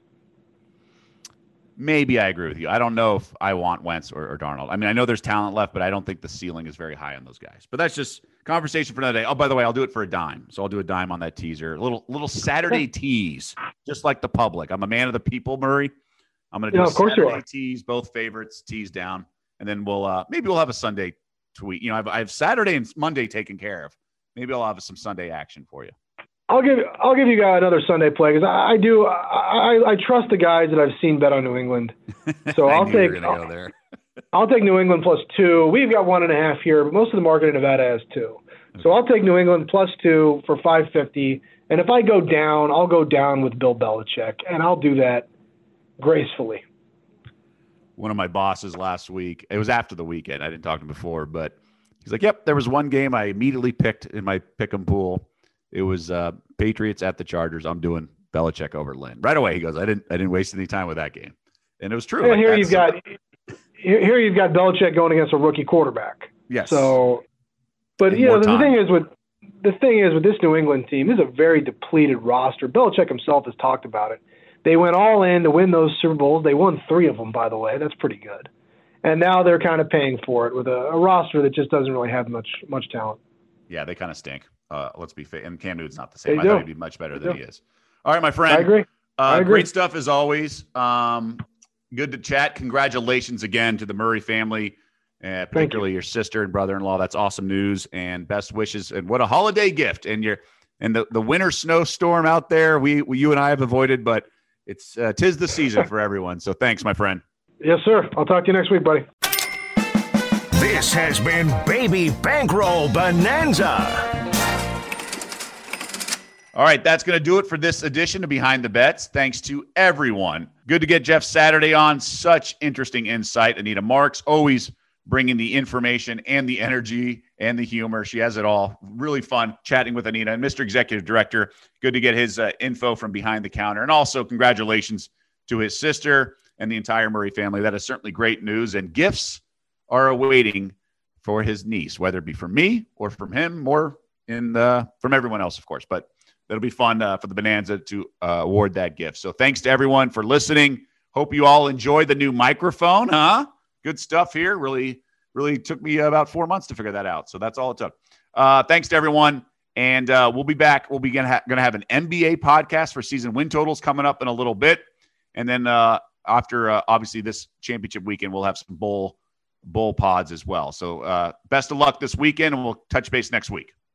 Maybe I agree with you. I don't know if I want Wentz or, or Darnold. I mean, I know there's talent left, but I don't think the ceiling is very high on those guys. But that's just conversation for another day. Oh, by the way, I'll do it for a dime. So I'll do a dime on that teaser. A little little Saturday tease, just like the public. I'm a man of the people, Murray. I'm going to do Yeah, a of course you Saturday are. tease, both favorites, tease down. And then we'll uh, maybe we'll have a Sunday tweet. You know, I've, I have Saturday and Monday taken care of. Maybe I'll have some Sunday action for you. I'll give I'll give you guys another Sunday play because I, I do I, I I trust the guys that I've seen bet on New England. So I I'll knew you take were gonna go there. I'll take New England plus two. We've got one and a half here, but most of the market in Nevada has two. So I'll take New England plus two for five fifty. And if I go down, I'll go down with Bill Belichick, and I'll do that gracefully. One of my bosses last week, it was after the weekend. I didn't talk to him before, but he's like, "Yep, there was one game I immediately picked in my pick'em pool. It was uh, Patriots at the Chargers. I'm doing Belichick over Lynn right away." He goes, "I didn't, I didn't waste any time with that game," and it was true. And Like, here that's- you've got here you've got Belichick going against a rookie quarterback. Yes. So, but And you know, the, more the time. thing is with the thing is with this New England team, this is a very depleted roster. Belichick himself has talked about it. They went all in to win those Super Bowls. They won three of them, by the way. That's pretty good. And now they're kind of paying for it with a, a roster that just doesn't really have much much talent. Yeah, they kind of stink. Uh, let's be fair. And Cam Newton's not the same. They I do. thought he'd be much better They than do. he is. All right, my friend. I agree. Uh, I agree. Great stuff as always. Um, good to chat. Congratulations again to the Murray family, uh, particularly your sister and brother-in-law. That's awesome news, and best wishes. And what a holiday gift! And your and the, the winter snowstorm out there, we, we you and I have avoided, but it's uh, tis the season for everyone. So thanks, my friend. Yes, sir. I'll talk to you next week, buddy. This has been Baby Bankroll Bonanza. All right, that's going to do it for this edition of Behind the Bets. Thanks to everyone. Good to get Jeff Saturday on. Such interesting insight. Anita Marks, always bringing the information and the energy and the humor. She has it all. Really fun chatting with Anita. And Mister Executive Director, good to get his uh, info from behind the counter. And also congratulations to his sister and the entire Murray family. That is certainly great news. And gifts are awaiting for his niece, whether it be from me or from him or in the, from everyone else, of course. But it'll be fun uh, for the Bonanza to uh, award that gift. So thanks to everyone for listening. Hope you all enjoy the new microphone, huh? Good stuff here. Really, really took me about four months to figure that out. So that's all it took. Uh, thanks to everyone. And uh, we'll be back. We'll be going ha- to have an N B A podcast for season win totals coming up in a little bit. And then uh, after, uh, obviously, this championship weekend, we'll have some bowl, bowl pods as well. So uh, best of luck this weekend, and we'll touch base next week.